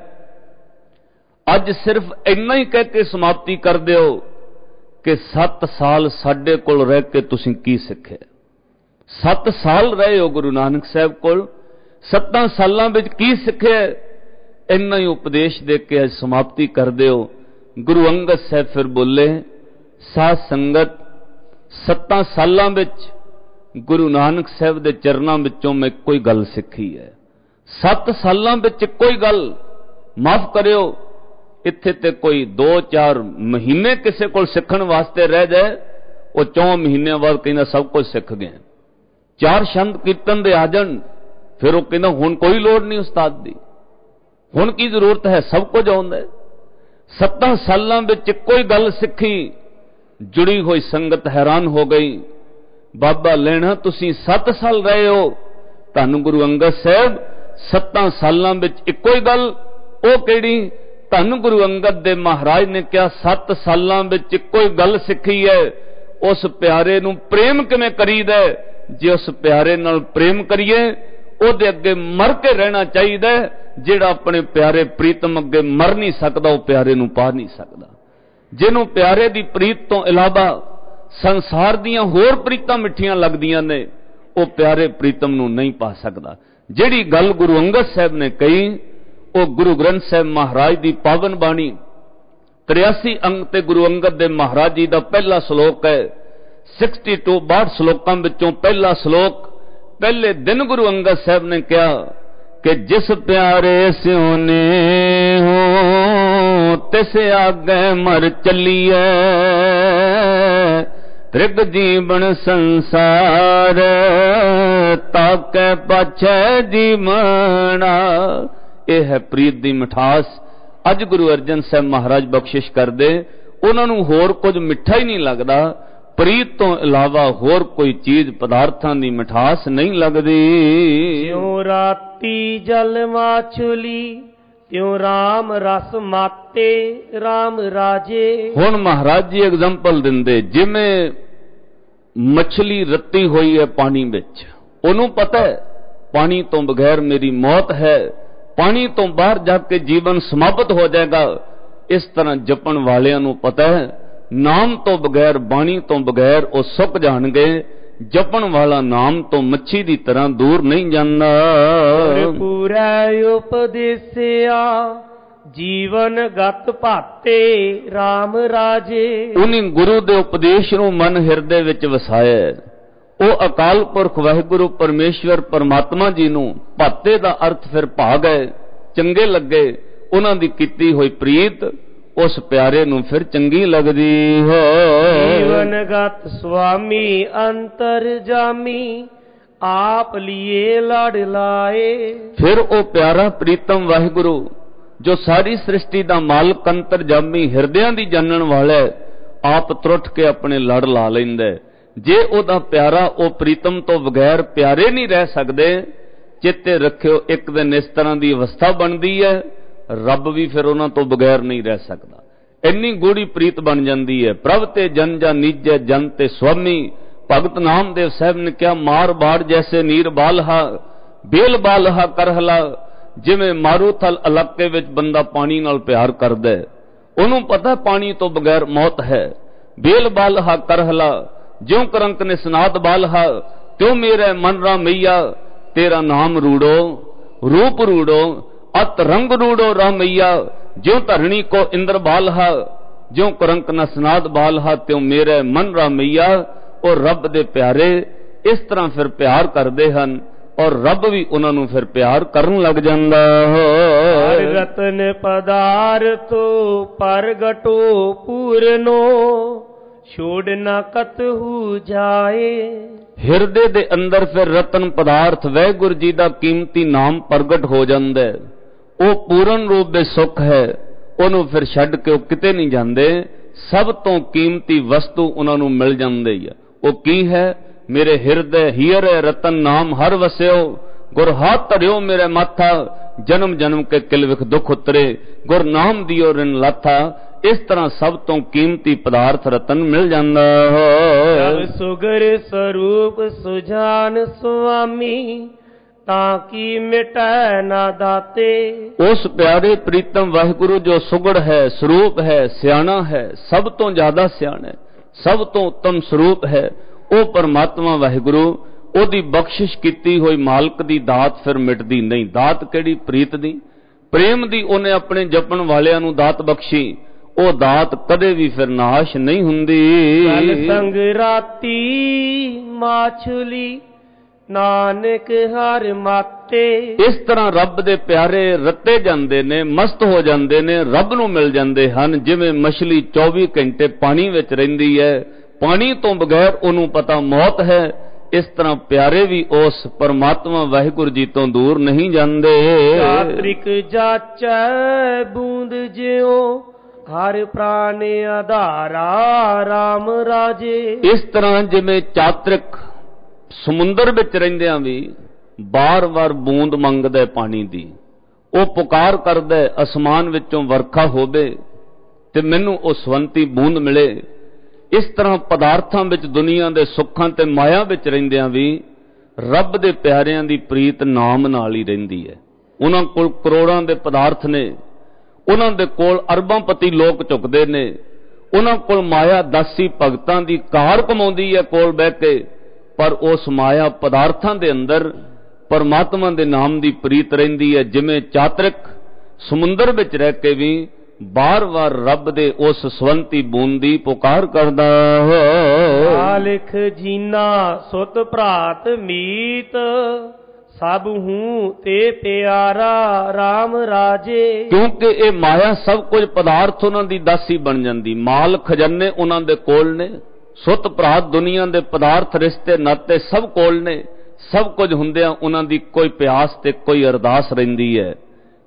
अज सिर्फ इन्ना ही कह के समाप्ति कर दिओ कि 7 साल साडे कोल रह के तुसीं की सिक्खिआ। 7 साल रहे हो गुरु नानक साहब कोल, 7 सालां विच की सिक्खिआ, इन्ना ही उपदेश दे के अज समाप्ति कर दिओ। गुरु अंगद साहब फिर बोले साध संगत 7 सालां विच गुरु नानक साहब दे चरनां विचों मैं कोई गल सिੱਖੀ है। 7 सालां विच कोई गल माफ करियो इत्थे ते कोई 2-4 महीने किसी कोल सिੱਖਣ वास्ते रह जाए, वो 4 महीनों बाद कहना सब कुछ सीख गए। 4 छंद कीर्तन दे आ जाण फिर वो कहना हुण कोई लोड़ नहीं उस्ताद दी, हुण की जरूरत है, सब कुछ आउंदा है। 7 सालां विच कोई गल सिੱਖੀ, जुड़ी हुई संगत हैरान हो गई। बाबा लेना तुसीं 7 साल रहे हो। धन गुरु अंगद साहब 7 सालां विच इक्को ही गल, वो किहड़ी? धन गुरु अंगद दे महाराज ने कहा 7 सालां विच इक्को ही गल सिੱਖੀ है, उस प्यारे नूं प्रेम किवें करीदा है। जे उस प्यारे नाल प्रेम करिए उहदे अगे मर के रहना चाहिए। जिहड़ा अपने प्यारे प्रीतम अगे मर नहीं सकता वो प्यारे नूं पा नहीं सकता। जिन्हों प्यारे दी प्रीत तो इलावा संसार दियां होर प्रीतां मिठियां लगदियां ने, वो प्यारे प्रीतम नूं नहीं पा सकता। जिहड़ी गल गुरु अंगद साहब ने कही वो गुरु ग्रंथ साहब महाराज की पावन बाणी 83 अंग ते गुरु अंगद देव महाराज जी का पहला श्लोक है। 62 श्लोकां विचों पहला श्लोक पहले दिन गुरु अंगद साहब ने कहा कि जिस प्यारे स्योने हो तिस आगे मर चलिए, त्रिग जीवन संसार ताके पाछे जीवना। ਇਹ ਹੈ ਪ੍ਰੀਤ ਦੀ ਮਿਠਾਸ। ਅੱਜ ਗੁਰੂ ਅਰਜਨ ਸਾਹਿਬ ਮਹਾਰਾਜ ਬਖਸ਼ਿਸ਼ ਕਰਦੇ, ਉਹਨਾਂ ਨੂੰ ਹੋਰ ਕੁਝ ਮਿੱਠਾ ਹੀ ਨਹੀਂ ਲੱਗਦਾ, ਪ੍ਰੀਤ ਤੋਂ ਇਲਾਵਾ ਹੋਰ ਕੋਈ ਚੀਜ਼ ਪਦਾਰਥਾਂ ਦੀ ਮਿਠਾਸ ਨਹੀਂ ਲੱਗਦੀ। ਜਿਉ ਰਾਤੀ ਜਲ ਮਾਛੁਲੀ ਤਿਉ ਰਾਮ ਰਸ ਮਾਤੇ ਰਾਮ ਰਾਜੇ। ਹੁਣ ਮਹਾਰਾਜ ਜੀ ਐਗਜ਼ਾਮਪਲ ਦਿੰਦੇ, ਜਿਵੇਂ ਮੱਛਲੀ ਰੱਤੀ ਹੋਈ ਹੈ ਪਾਣੀ ਵਿੱਚ, ਉਹਨੂੰ ਪਤਾ ਹੈ ਪਾਣੀ ਤੋਂ ਬਗੈਰ ਮੇਰੀ ਮੌਤ ਹੈ, ਪਾਣੀ ਤੋਂ ਬਾਹਰ ਜਾ ਕੇ ਜੀਵਨ ਸਮਾਪਤ ਹੋ ਜਾਏਗਾ। ਇਸ ਤਰ੍ਹਾਂ ਜਪਣ ਵਾਲਿਆਂ ਨੂੰ ਪਤਾ ਹੈ ਨਾਮ ਤੋਂ ਬਗੈਰ, ਬਾਣੀ ਤੋਂ ਬਗੈਰ ਉਹ ਸੁੱਕ ਜਾਣਗੇ। ਜਪਣ ਵਾਲਾ ਨਾਮ ਤੋਂ ਮੱਛੀ ਦੀ ਤਰ੍ਹਾਂ ਦੂਰ ਨਹੀਂ ਜਾਂਦਾ। ਪੂਰਾ ਉਪਦੇਸਿਆ ਜੀਵਨ ਗਤ ਭਾਤੇ RAM ਰਾਜੇ। ਉਹਨੇ ਗੁਰੂ ਦੇ ਉਪਦੇਸ਼ ਨੂੰ ਮਨ ਹਿਰਦੇ ਵਿੱਚ ਵਸਾਇਆ। ਉਹ ਅਕਾਲ ਪੁਰਖ ਵਾਹਿਗੁਰੂ ਪਰਮੇਸ਼ਵਰ ਪਰਮਾਤਮਾ ਜੀ ਨੂੰ ਭਾਤੇ ਦਾ ਅਰਥ ਫਿਰ ਭਾ ਗਏ, ਚੰਗੇ ਲੱਗੇ। ਉਹਨਾਂ ਦੀ ਕੀਤੀ ਹੋਈ ਪ੍ਰੀਤ ਉਸ ਪਿਆਰੇ ਨੂੰ ਫਿਰ ਚੰਗੀ ਲੱਗਦੀ ਹੈ। ਜੀਵਨ ਗਤ ਸੁਆਮੀ ਅੰਤਰ ਜਾਮੀ ਆਪ ਲੀਏ ਲੜ ਲਾਏ। ਫਿਰ ਉਹ ਪਿਆਰਾ ਪ੍ਰੀਤਮ ਵਾਹਿਗੁਰੂ ਜੋ ਸਾਰੀ ਸ੍ਰਿਸ਼ਟੀ ਦਾ ਮਾਲਕ ਅੰਤਰ ਜਾਮੀ ਹਿਰਦਿਆਂ ਦੀ ਜਾਣਨ ਵਾਲਾ, ਆਪ ਤਰੁੱਠ ਕੇ ਆਪਣੇ ਲੜ ਲਾ ਲੈਂਦਾ। ਜੇ ਉਹਦਾ ਪਿਆਰਾ ਉਹ ਪ੍ਰੀਤਮ ਤੋਂ ਬਗੈਰ ਪਿਆਰੇ ਨਹੀਂ ਰਹਿ ਸਕਦੇ, ਚੇਤੇ ਰੱਖਿਓ ਇੱਕ ਦਿਨ ਇਸ ਤਰ੍ਹਾਂ ਦੀ ਅਵਸਥਾ ਬਣਦੀ ਹੈ, ਰੱਬ ਵੀ ਫਿਰ ਉਹਨਾਂ ਤੋਂ ਬਗੈਰ ਨਹੀਂ ਰਹਿ ਸਕਦਾ। ਇੰਨੀ ਗੂੜੀ ਪ੍ਰੀਤ ਬਣ ਜਾਂਦੀ ਹੈ। ਪ੍ਰਭ ਤੇ ਜਨ ਜਾ ਨੀਜੈ ਜਨ ਤੇ ਸੁਆਮੀ। ਭਗਤ ਨਾਮਦੇਵ ਸਾਹਿਬ ਨੇ ਕਿਹਾ, ਮਾਰ ਬਾੜ ਜੈਸੇ ਨੀਰ ਬਾਲਹਾ ਬੇਲ ਬਾਲਹਾ ਕਰਹਲਾ। ਜਿਵੇਂ ਮਾਰੂਥਲ ਇਲਾਕੇ ਵਿੱਚ ਬੰਦਾ ਪਾਣੀ ਨਾਲ ਪਿਆਰ ਕਰਦਾ, ਉਹਨੂੰ ਪਤਾ ਪਾਣੀ ਤੋਂ ਬਗੈਰ ਮੌਤ ਹੈ। ਬੇਲ ਬਾਲਹਾ ਕਰਹਲਾ ਜਿਉ ਕਰੰਕ ਨੇ ਸਨਾਦ ਬਾਲਹਾ ਤਿਉ ਮੇਰੇ ਮਨ ਰਾ ਮਈਆ। ਤੇਰਾ ਨਾਮ ਰੂੜੋ ਰੂਪ ਰੂੜੋ ਅਤ ਰੰਗ ਰੂੜੋ ਰਾਮਈਆ। ਜਿਉ ਧਰਣੀ ਕੋ ਇੰਦਰ ਬਾਲਹਾ ਜਿਉ ਕਰੰਕ ਨ ਸਨਾਦ ਬਾਲਹਾ ਤਿਉ ਮੇਰੇ ਮਨ ਰਾਮਈਆ। ਉਹ ਰੱਬ ਦੇ ਪਿਆਰੇ ਇਸ ਤਰ੍ਹਾਂ ਫਿਰ ਪਿਆਰ ਕਰਦੇ ਹਨ ਔਰ ਰੱਬ ਵੀ ਉਹਨਾਂ ਨੂੰ ਫਿਰ ਪਿਆਰ ਕਰਨ ਲੱਗ ਜਾਂਦਾ ਹੈ। ਰਤਨ ਪਦਾਰਥੋ ਪ੍ਰਗਟੋ ਪੂਰਨੋ ਛੋੜ ਨਾ ਕਤਹੂ ਜਾਏ। ਹਿਰਦੇ ਦੇ ਅੰਦਰ ਫਿਰ ਰਤਨ ਪਦਾਰਥ ਵਾਹਿਗੁਰੂ ਜੀ ਦਾ ਕੀਮਤੀ ਨਾਮ ਪ੍ਰਗਟ ਹੋ ਜਾਂਦਾ ਹੈ। ਉਹ ਪੂਰਨ ਰੂਪ ਦੇ ਸੁੱਖ ਹੈ, ਉਹਨੂੰ ਫਿਰ ਛੱਡ ਕੇ ਉਹ ਕਿਤੇ ਨਹੀਂ ਜਾਂਦੇ। ਸਭ ਤੋਂ ਕੀਮਤੀ ਵਸਤੂ ਉਹਨਾਂ ਨੂੰ ਮਿਲ ਜਾਂਦੀ ਹੈ। ਉਹ ਕੀ ਹੈ? ਮੇਰੇ ਹਿਰਦੇ ਹੀਰੇ ਰਤਨ ਨਾਮ ਹਰ ਵਸਿਓ। ਗੁਰ ਹਾਥ ਧਰਿਓ ਮੇਰੇ ਮਾਥਾ ਜਨਮ ਜਨਮ ਕੇ ਕਿਲ ਵਿਖ ਦੁਖ ਉਤਰੇ। ਗੁਰ ਨਾਮ ਦਿਓ ਰਿਨ ਲਾਥਾ। ਇਸ ਤਰ੍ਹਾਂ ਸਭ ਤੋਂ ਕੀਮਤੀ ਪਦਾਰਥ ਰਤਨ ਮਿਲ ਜਾਂਦਾ ਹੈ। ਸੁਗਰ ਸਰੂਪ ਸੁਜਾਨ ਸੁਆਮੀ ਤਾਂ ਕੀ ਮਿਟੈ ਨਾ ਦਾਤੇ। ਉਸ ਪਿਆਰੇ ਪ੍ਰੀਤਮ ਵਾਹਿਗੁਰੂ ਜੋ ਸੁਗੜ ਹੈ, ਸਰੂਪ ਹੈ, ਸਿਆਣਾ ਹੈ, ਸਭ ਤੋਂ ਜ਼ਿਆਦਾ ਸਿਆਣਾ ਹੈ, ਸਭ ਤੋਂ ਉੱਤਮ ਸਰੂਪ ਹੈ, ਉਹ ਪਰਮਾਤਮਾ ਵਾਹਿਗੁਰੂ, ਉਹਦੀ ਬਖਸ਼ਿਸ਼ ਕੀਤੀ ਹੋਈ ਮਾਲਕ ਦੀ ਦਾਤ ਫਿਰ ਮਿਟਦੀ ਨਹੀਂ। ਦਾਤ ਕਿਹੜੀ? ਪ੍ਰੀਤ ਦੀ, ਪ੍ਰੇਮ ਦੀ। ਉਹਨੇ ਆਪਣੇ ਜਪਣ ਵਾਲਿਆਂ ਨੂੰ ਦਾਤ ਬਖਸ਼ੀ, ਉਹ ਦਾਤ ਕਦੇ ਵੀ ਫਿਰ ਨਾਸ਼ ਨਹੀਂ ਹੁੰਦੀ। ਕਲ ਸੰਗ ਰਾਤੀ ਮਾਛੁਲੀ ਨਾਨਕ ਹਰ ਮਾਤੇ। ਇਸ ਤਰ੍ਹਾਂ ਰੱਬ ਦੇ ਪਿਆਰੇ ਰੱਤੇ ਜਾਂਦੇ ਨੇ, ਮਸਤ ਹੋ ਜਾਂਦੇ ਨੇ, ਰੱਬ ਨੂੰ ਮਿਲ ਜਾਂਦੇ ਹਨ। ਜਿਵੇਂ ਮਛਲੀ 24 ਘੰਟੇ ਪਾਣੀ ਵਿੱਚ ਰਹਿੰਦੀ ਹੈ, ਪਾਣੀ ਤੋਂ ਬਗੈਰ ਉਹਨੂੰ ਪਤਾ ਮੌਤ ਹੈ, ਇਸ ਤਰ੍ਹਾਂ ਪਿਆਰੇ ਵੀ ਉਸ ਪਰਮਾਤਮਾ ਵਾਹਿਗੁਰੂ ਜੀ ਤੋਂ ਦੂਰ ਨਹੀਂ ਜਾਂਦੇ। ਚਾਤ੍ਰਿਕ ਜਾਚੈ ਬੂੰਦ ਜਿਉ ਹਰ ਪ੍ਰਾਨ ਆਧਾਰਾ RAM ਰਾਜੇ। ਇਸ ਤਰ੍ਹਾਂ ਜਿਵੇਂ ਚਾਤ੍ਰਿਕ ਸਮੁੰਦਰ ਵਿੱਚ ਰਹਿੰਦਿਆਂ ਵੀ ਬਾਰ-ਬਾਰ ਬੂੰਦ ਮੰਗਦਾ ਪਾਣੀ ਦੀ, ਉਹ ਪੁਕਾਰ ਕਰਦਾ ਅਸਮਾਨ ਵਿੱਚੋਂ ਵਰਖਾ ਹੋਵੇ ਤੇ ਮੈਨੂੰ ਉਹ ਸਵੰਤੀ ਬੂੰਦ ਮਿਲੇ। ਇਸ ਤਰ੍ਹਾਂ ਪਦਾਰਥਾਂ ਵਿੱਚ, ਦੁਨੀਆ ਦੇ ਸੁੱਖਾਂ ਤੇ ਮਾਇਆ ਵਿੱਚ ਰਹਿੰਦਿਆਂ ਵੀ ਰੱਬ ਦੇ ਪਿਆਰਿਆਂ ਦੀ ਪ੍ਰੀਤ ਨਾਮ ਨਾਲ ਹੀ ਰਹਿੰਦੀ ਹੈ। ਉਹਨਾਂ ਕੋਲ ਕਰੋੜਾਂ ਦੇ ਪਦਾਰਥ ਨੇ, ਉਹਨਾਂ ਦੇ ਕੋਲ ਅਰਬਾਂਪਤੀ ਲੋਕ ਝੁਕਦੇ ਨੇ, ਉਹਨਾਂ ਕੋਲ ਮਾਇਆ ਦਾਸੀ ਭਗਤਾਂ ਦੀ ਕਾਰ ਕਮਾਉਂਦੀ ਹੈ ਕੋਲ ਬਹਿ ਕੇ, ਪਰ ਉਸ ਮਾਇਆ ਪਦਾਰਥਾਂ ਦੇ ਅੰਦਰ ਪਰਮਾਤਮਾ ਦੇ ਨਾਮ ਦੀ ਪ੍ਰੀਤ ਰਹਿੰਦੀ ਹੈ। ਜਿਵੇਂ ਚਾਤ੍ਰਿਕ ਸਮੁੰਦਰ ਵਿੱਚ ਰਹਿ ਕੇ ਵੀ ਬਾਰ-ਬਾਰ ਰੱਬ ਦੇ ਉਸ ਸਵੰਤੀ ਬੂੰਦ ਦੀ ਪੁਕਾਰ ਕਰਦਾ ਹੈ। ਮਾਲਿਕ ਜੀਨਾ ਸੁਤ ਭਰਾਤ ਮੀਤ ਸਭ ਹੂੰ ਤੇ ਪਿਆਰਾ RAM ਰਾਜੇ। ਕਿਉਂਕਿ ਇਹ ਮਾਇਆ ਸਭ ਕੁਝ ਪਦਾਰਥ ਉਹਨਾਂ ਦੀ ਦਾਸੀ ਬਣ ਜਾਂਦੀ। ਮਾਲ ਖਜ਼ਾਨੇ ਉਹਨਾਂ ਦੇ ਕੋਲ ਨੇ, ਸੁੱਤ ਭਰਾਤ ਦੁਨੀਆ ਦੇ ਪਦਾਰਥ ਰਿਸ਼ਤੇ ਨਾਤੇ ਸਭ ਕੋਲ ਨੇ। ਸਭ ਕੁਝ ਹੁੰਦਿਆਂ ਉਹਨਾਂ ਦੀ ਕੋਈ ਪਿਆਸ ਤੇ ਕੋਈ ਅਰਦਾਸ ਰਹਿੰਦੀ ਹੈ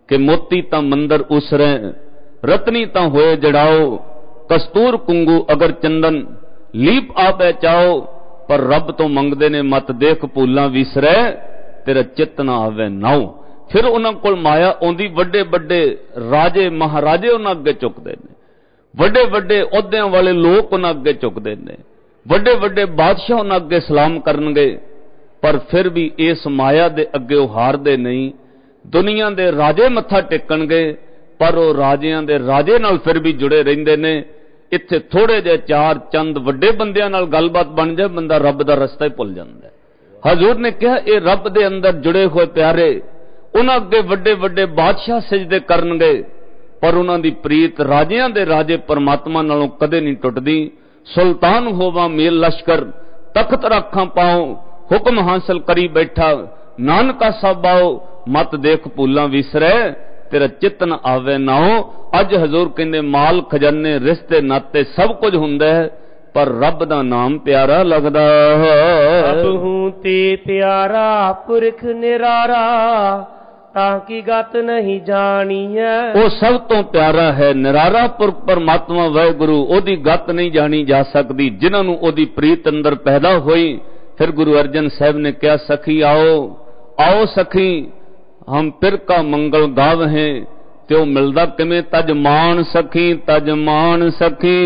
कि मोती तां मंदर उसरै, रतनी तां होए जड़ाओ, कस्तूर कुंगू अगर चंदन, लीप आपै चाओ। पर रब तो मंगदे ने मत देख भूलां विसरै, तेरा चित्त ना आवे नाओ। फिर उन्हां कोल माया आउंदी, वड्डे वड्डे राजे महाराजे उन्हां अगे झुकदे ने, वड्डे वड्डे अहुदियां वाले लोक उन्हां अगे झुकदे ने, वड्डे वड्डे बादशाह उन्हां अगे सलाम करनगे। पर फिर भी इस माया दे अगे वो हारदे नहीं। दुनिया दे राजे मत्था टेकणगे, पर वो राजियां दे राजे नाल फिर भी जुड़े रहिंदे ने। इत्थे थोड़े जे चार चंद वड्डे बंदियां नाल गलबात बन जाए, बंदा रब दा रस्ता ही भुल जांदा है। हजूर ने कहा ये रब दे अंदर जुड़े हुए प्यारे, उन्हां अगे वड्डे वड्डे बादशाह सजदे करनगे, पर उन्हां दी प्रीत राजियां दे राजे परमात्मा नालों कदे नहीं टुटदी। सुल्तान होवा मेल लश्कर, तख्त रखां पाओ, हुक्म हासिल करी बैठा, नानका साहब आओ, मत देख भूलां विसरै, तेरा चित्त न आवे नाओ। अज हजूर कहंदे माल खजाने रिश्ते नाते सब कुछ हुंदा है, पर रब दा नाम प्यारा लगदा है। अब हूं ते प्यारा पुरख निरारा, ताकि गत नहीं जानी है। वो सब तो प्यारा है निरारा पुरख परमात्मा वाहिगुरु, ओदी गत नहीं जानी जा सकती जिन्हां नूं ओदी प्रीत अंदर पैदा होई। फिर गुरु अर्जन साहब ने कहा सखी आओ, आओ सखी हम पिर का मंगल गावहें। ते वो मिलदा किवें, तज मान सखी, तज मान सखी,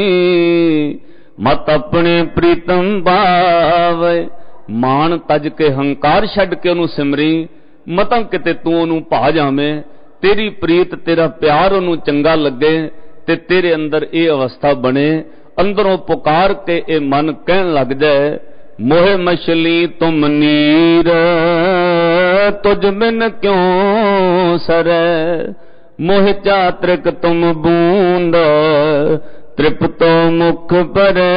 मत अपने प्रीतम भावे। मान तज के हंकार छड्ड के उहनूं सिमरी, मतां किते तूं उहनूं भा जावें, तेरी प्रीत तेरा प्यार उहनूं चंगा लगे ते तेरे अंदर ये अवस्था बने। अंदरों पुकार के ये मन कहन लग जाए, मोहे मछली तुम नीर, तुझ बिन क्यों सरै। मोह चात्रिक तुम बूंद, तृप्तो मुख परै।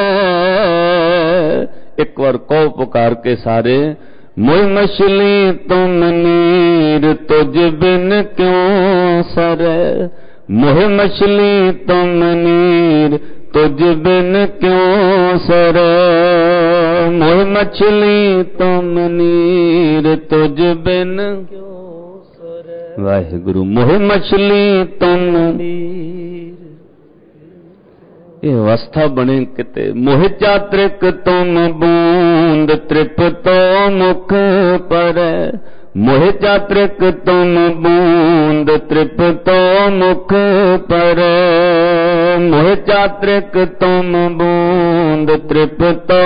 एक बार कहो पुकार के सारे, मोह मछली तुम नीर, तुझ बिन क्यों सरै। मोह मछली तुम नीर, तुझ बिन क्यों सरै। मोह मछली तुम नीर, तुझ बिन क्यों सरै। वाहिगुरु मोह मछली तुम नीर, ये अवस्था बने किते। मोह चात्रिक तुम बूंद, तृप्तो मुख परै। मोह चात्रिक तुम बूंद, तृप्तो मुख परै। मोह चात्रिक तुम बूंद, तृप्तो।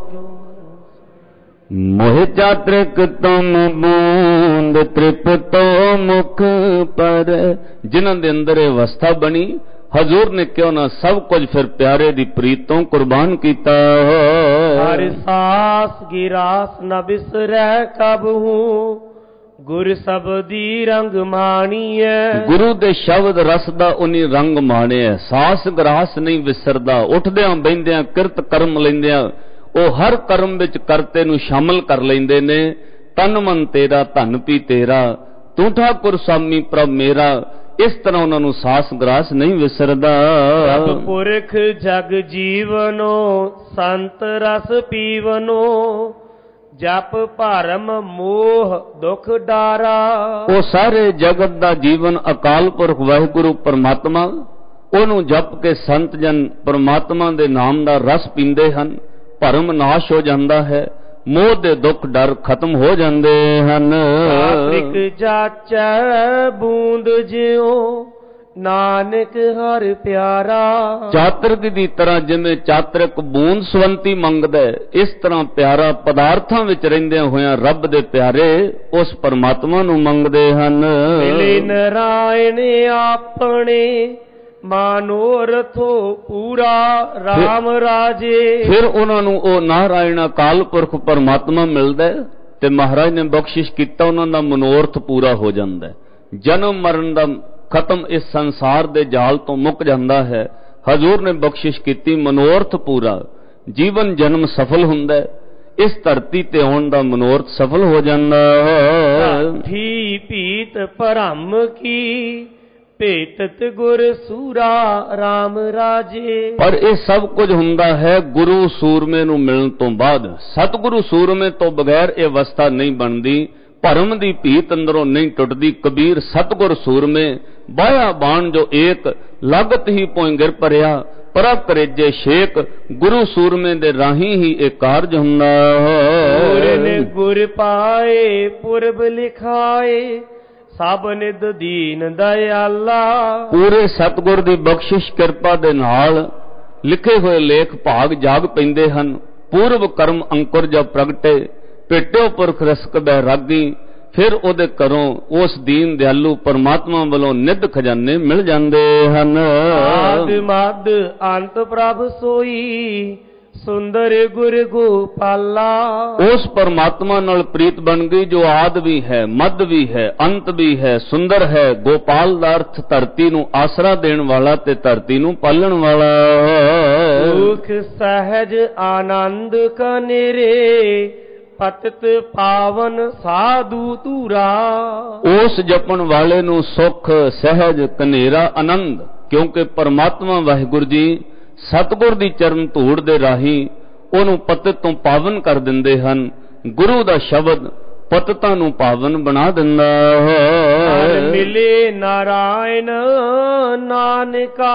मोह चात्रिक तुम बूंद, तृप्तो मुख परै। जिन्हां दे अंदर ये अवस्था बनी, हजूर ने क्यों ना सब कुछ फिर प्यारे दी प्रीतों कुर्बान कीता है। हर सास गिरास न बिसरै कबहू, गुर शब्दी रंग माणीए। गुरु दे शब्द रस दा उन्हीं रंग माणिया, सास ग्रास नहीं विसरदा। उठदियां बहिंदियां किरत कर्म लैंदियां ओ हर कर्म विच करते नूं शामिल कर लैंदे ने। तन मन तेरा धन भी तेरा, तू ठाकुर स्वामी प्रभ मेरा। इस तरह उन्होंने सास ग्रास नहीं विसरदा। रब पुरख जग जीवनो, संत रस पीवनो। जप भरम मोह दुख डारा। वो सारे जगत दा जीवन अकाल पुरख वाहिगुरु परमात्मा, ओनू जप के संत जन परमात्मा दे नाम दा रस पींदे हन। भरम नाश हो जाता है, मोह दे दुख डर खत्म हो जाते हैं। चात्रिक जाचै बूंद ज्यों, नानक हर प्यारा। चातरिक दी तरह जिवें चातरिक बूंद सवंती मंगदा है, इस तरह प्यारा पदार्थां विच रहिंदियां होइयां रब दे प्यारे उस परमात्मा नूं मंगदे हन। मिले नारायण आपणे, मानोरथो पूरा राम राजे। फिर उन्होंने वो नारायण अकाल पुरख परमात्मा मिलता है ते महाराज ने बख्शिश किया, उन्होंने मनोरथ पूरा हो जाता है। जन्म मरण का खत्म इस संसार दे जाल तो मुक जाता है। हजूर ने बख्शिश की, मनोरथ पूरा, जीवन जन्म सफल हुंदा है। इस धरती ते आउण दा मनोरथ सफल हो जाता है। पीत भरम की भेटत गुर सूरा राम राजे। पर यह सब कुछ हुंदा है गुरु सूरमे नूं मिलण तो बाद। सतगुरु सूरमे तो बगैर यह अवस्था नहीं बनती। ਭਰਮ ਦੀ ਭੀਤ ਅੰਦਰੋਂ ਨਹੀਂ ਟੁੱਟਦੀ। ਕਬੀਰ ਸਤਿਗੁਰ ਸੂਰਮੇ ਬਾਇਆ ਬਾਣ ਜੋ ਏਕ, ਲਗਤ ਹੀ ਪੋਇ ਗਿਰ ਭਰਿਆ, ਪ੍ਰਭ ਕਰੇਜੇ ਛੇਕ। ਗੁਰੂ ਸੂਰਮੇ ਦੇ ਰਾਹੀਂ ਹੀ ਇਹ ਕਾਰਜ ਹੁੰਦਾ। ਗੁਰ ਗੁਰ ਪਾਏ ਪੁਰਬ ਲਿਖਾਏ, ਸਭ ਨਿਧ ਦੀਨ ਦਇਆਲਾ। ਪੂਰੇ ਸਤਿਗੁਰ ਦੀ ਬਖਸ਼ਿਸ਼ ਕਿਰਪਾ ਦੇ ਨਾਲ ਲਿਖੇ ਹੋਏ ਲੇਖ ਭਾਗ ਜਾਗ ਪੈਂਦੇ ਹਨ। ਪੂਰਵ ਕਰਮ ਅੰਕੁਰ ਜਬ ਪ੍ਰਗਟੇ, ਭੇਟਿਓ ਪੁਰਖ ਰਸਕ ਬੈਰਾਗੀ। ਫਿਰ ਉਹਦੇ ਘਰੋਂ ਉਸ ਦੀਨ ਦਿਆਲੂ ਪਰਮਾਤਮਾ ਵੱਲੋਂ ਨਿੱਧ ਖਜ਼ਾਨੇ ਮਿਲ ਜਾਂਦੇ ਹਨ। ਆਦ ਮਦ ਅੰਤ ਪ੍ਰਭ ਸੋਈ, ਸੁੰਦਰ ਗੁਰ ਗੋਪਾਲਾ। ਉਸ ਪਰਮਾਤਮਾ ਨਾਲ ਪ੍ਰੀਤ ਬਣ ਗਈ ਜੋ ਆਦ ਵੀ ਹੈ, ਮੱਧ ਵੀ ਹੈ, ਅੰਤ ਵੀ ਹੈ, ਸੁੰਦਰ ਹੈ। ਗੋਪਾਲ ਦਾ ਅਰਥ ਧਰਤੀ ਨੂੰ ਆਸਰਾ ਦੇਣ ਵਾਲਾ ਤੇ ਧਰਤੀ ਨੂੰ ਪਾਲਣ ਵਾਲਾ। ਸੁਖ ਸਹਿਜ ਆਨੰਦ ਕਨੇਰੇ, ਪਤਿਤ ਪਾਵਨ ਸਾਧੂ ਧੂਰਾ। ਉਸ ਜਪਣ ਵਾਲੇ ਨੂੰ ਸੁਖ ਸਹਿਜ ਕਨੇਰਾ ਆਨੰਦ, ਕਿਉਂਕਿ ਪਰਮਾਤਮਾ ਵਾਹਿਗੁਰੂ ਜੀ ਸਤਿਗੁਰ ਦੀ ਚਰਨ ਧੂੜ ਦੇ ਰਾਹੀਂ ਉਹਨੂੰ ਪਤਿਤ ਤੋਂ ਪਾਵਨ ਕਰ ਦਿੰਦੇ ਹਨ। ਗੁਰੂ ਦਾ ਸ਼ਬਦ ਪਤਿਤਾਂ ਨੂੰ ਪਾਵਨ ਬਣਾ ਦਿੰਦਾ ਹੈ। ਮਿਲੇ ਨਾਰਾਇਣ ਨਾਨਕਾ,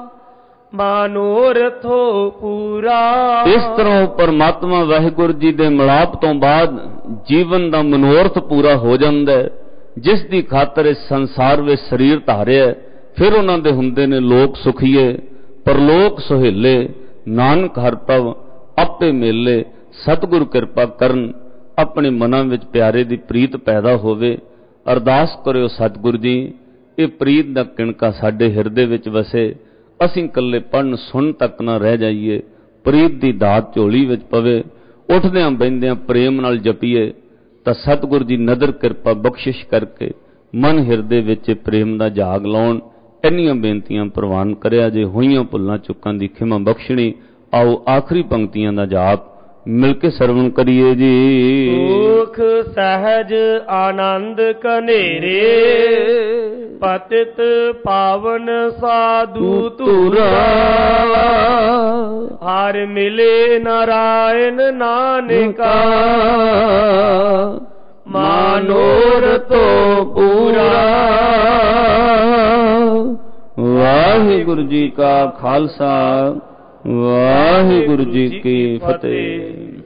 ਮਨੋਰਥੋ ਪੂਰਾ। ਇਸ ਤਰ੍ਹਾਂ ਪਰਮਾਤਮਾ ਵਾਹਿਗੁਰੂ ਜੀ ਦੇ ਮਿਲਾਪ ਤੋਂ ਬਾਅਦ ਜੀਵਨ ਦਾ ਮਨੋਰਥ ਪੂਰਾ ਹੋ ਜਾਂਦਾ ਹੈ। ਜਿਸ ਦੀ ਖਾਤਰ ਇਸ ਸੰਸਾਰ ਵਿੱਚ ਸਰੀਰ ਧਾਰਿਆ, ਫਿਰ ਉਹਨਾਂ ਦੇ ਹੁੰਦੇ ਨੇ ਲੋਕ ਸੁਖੀਏ, ਪਰਲੋਕ ਸੁਹੇਲੇ। ਨਾਨਕ ਹਰਿ ਭਵ ਆਪੇ ਮੇਲੇ। ਸਤਿਗੁਰ ਕਿਰਪਾ ਕਰਨ, ਆਪਣੇ ਮਨਾਂ ਵਿੱਚ ਪਿਆਰੇ ਦੀ ਪ੍ਰੀਤ ਪੈਦਾ ਹੋਵੇ। ਅਰਦਾਸ ਕਰਿਓ ਸਤਿਗੁਰ ਜੀ, ਇਹ ਪ੍ਰੀਤ ਦਾ ਕਿਣਕਾ ਸਾਡੇ ਹਿਰਦੇ ਵਿੱਚ ਵਸੇ। ਅਸੀਂ ਇਕੱਲੇ ਪੜ੍ਹਨ ਸੁਣ ਤੱਕ ਨਾ ਰਹਿ ਜਾਈਏ, ਪ੍ਰੀਤ ਦੀ ਦਾਤ ਝੋਲੀ ਵਿੱਚ ਪਵੇ। ਉੱਠਦਿਆਂ ਬਹਿੰਦਿਆਂ ਪ੍ਰੇਮ ਨਾਲ ਜਪੀਏ ਤਾਂ ਸਤਿਗੁਰ ਜੀ ਨਦਰ ਕਿਰਪਾ ਬਖਸ਼ਿਸ਼ ਕਰਕੇ ਮਨ ਹਿਰਦੇ ਵਿੱਚ ਪ੍ਰੇਮ ਦਾ ਜਾਗ ਲਾਉਣ। ਇੰਨੀਆਂ ਬੇਨਤੀਆਂ ਪ੍ਰਵਾਨ ਕਰਿਆ ਜੇ। ਹੋਈਆਂ ਭੁੱਲਾਂ ਚੁੱਕਾਂ ਦੀ ਖਿਮਾ ਬਖਸ਼ਣੀ। ਆਓ ਆਖਰੀ ਪੰਕਤੀਆਂ ਦਾ ਜਾਪ ਮਿਲ ਕੇ ਸਰਵਣ ਕਰੀਏ ਜੀ। ਸੁਖ ਸਹਿਜ ਆਨੰਦ ਕਨੇਰੇ, ਪਤਿਤ ਪਾਵਨ ਸਾਧੂ ਧੂਰਾ। ਹਰਿ ਮਿਲੇ ਨਾਰਾਇਣ ਨਾਨਕਾ, ਮਨੋਰਥੋ ਪੂਰਾ। ਵਾਹਿਗੁਰੂ ਜੀ ਕਾ ਖਾਲਸਾ, ਵਾਹਿਗੁਰੂ ਜੀ ਕੀ ਫਤਿਹ।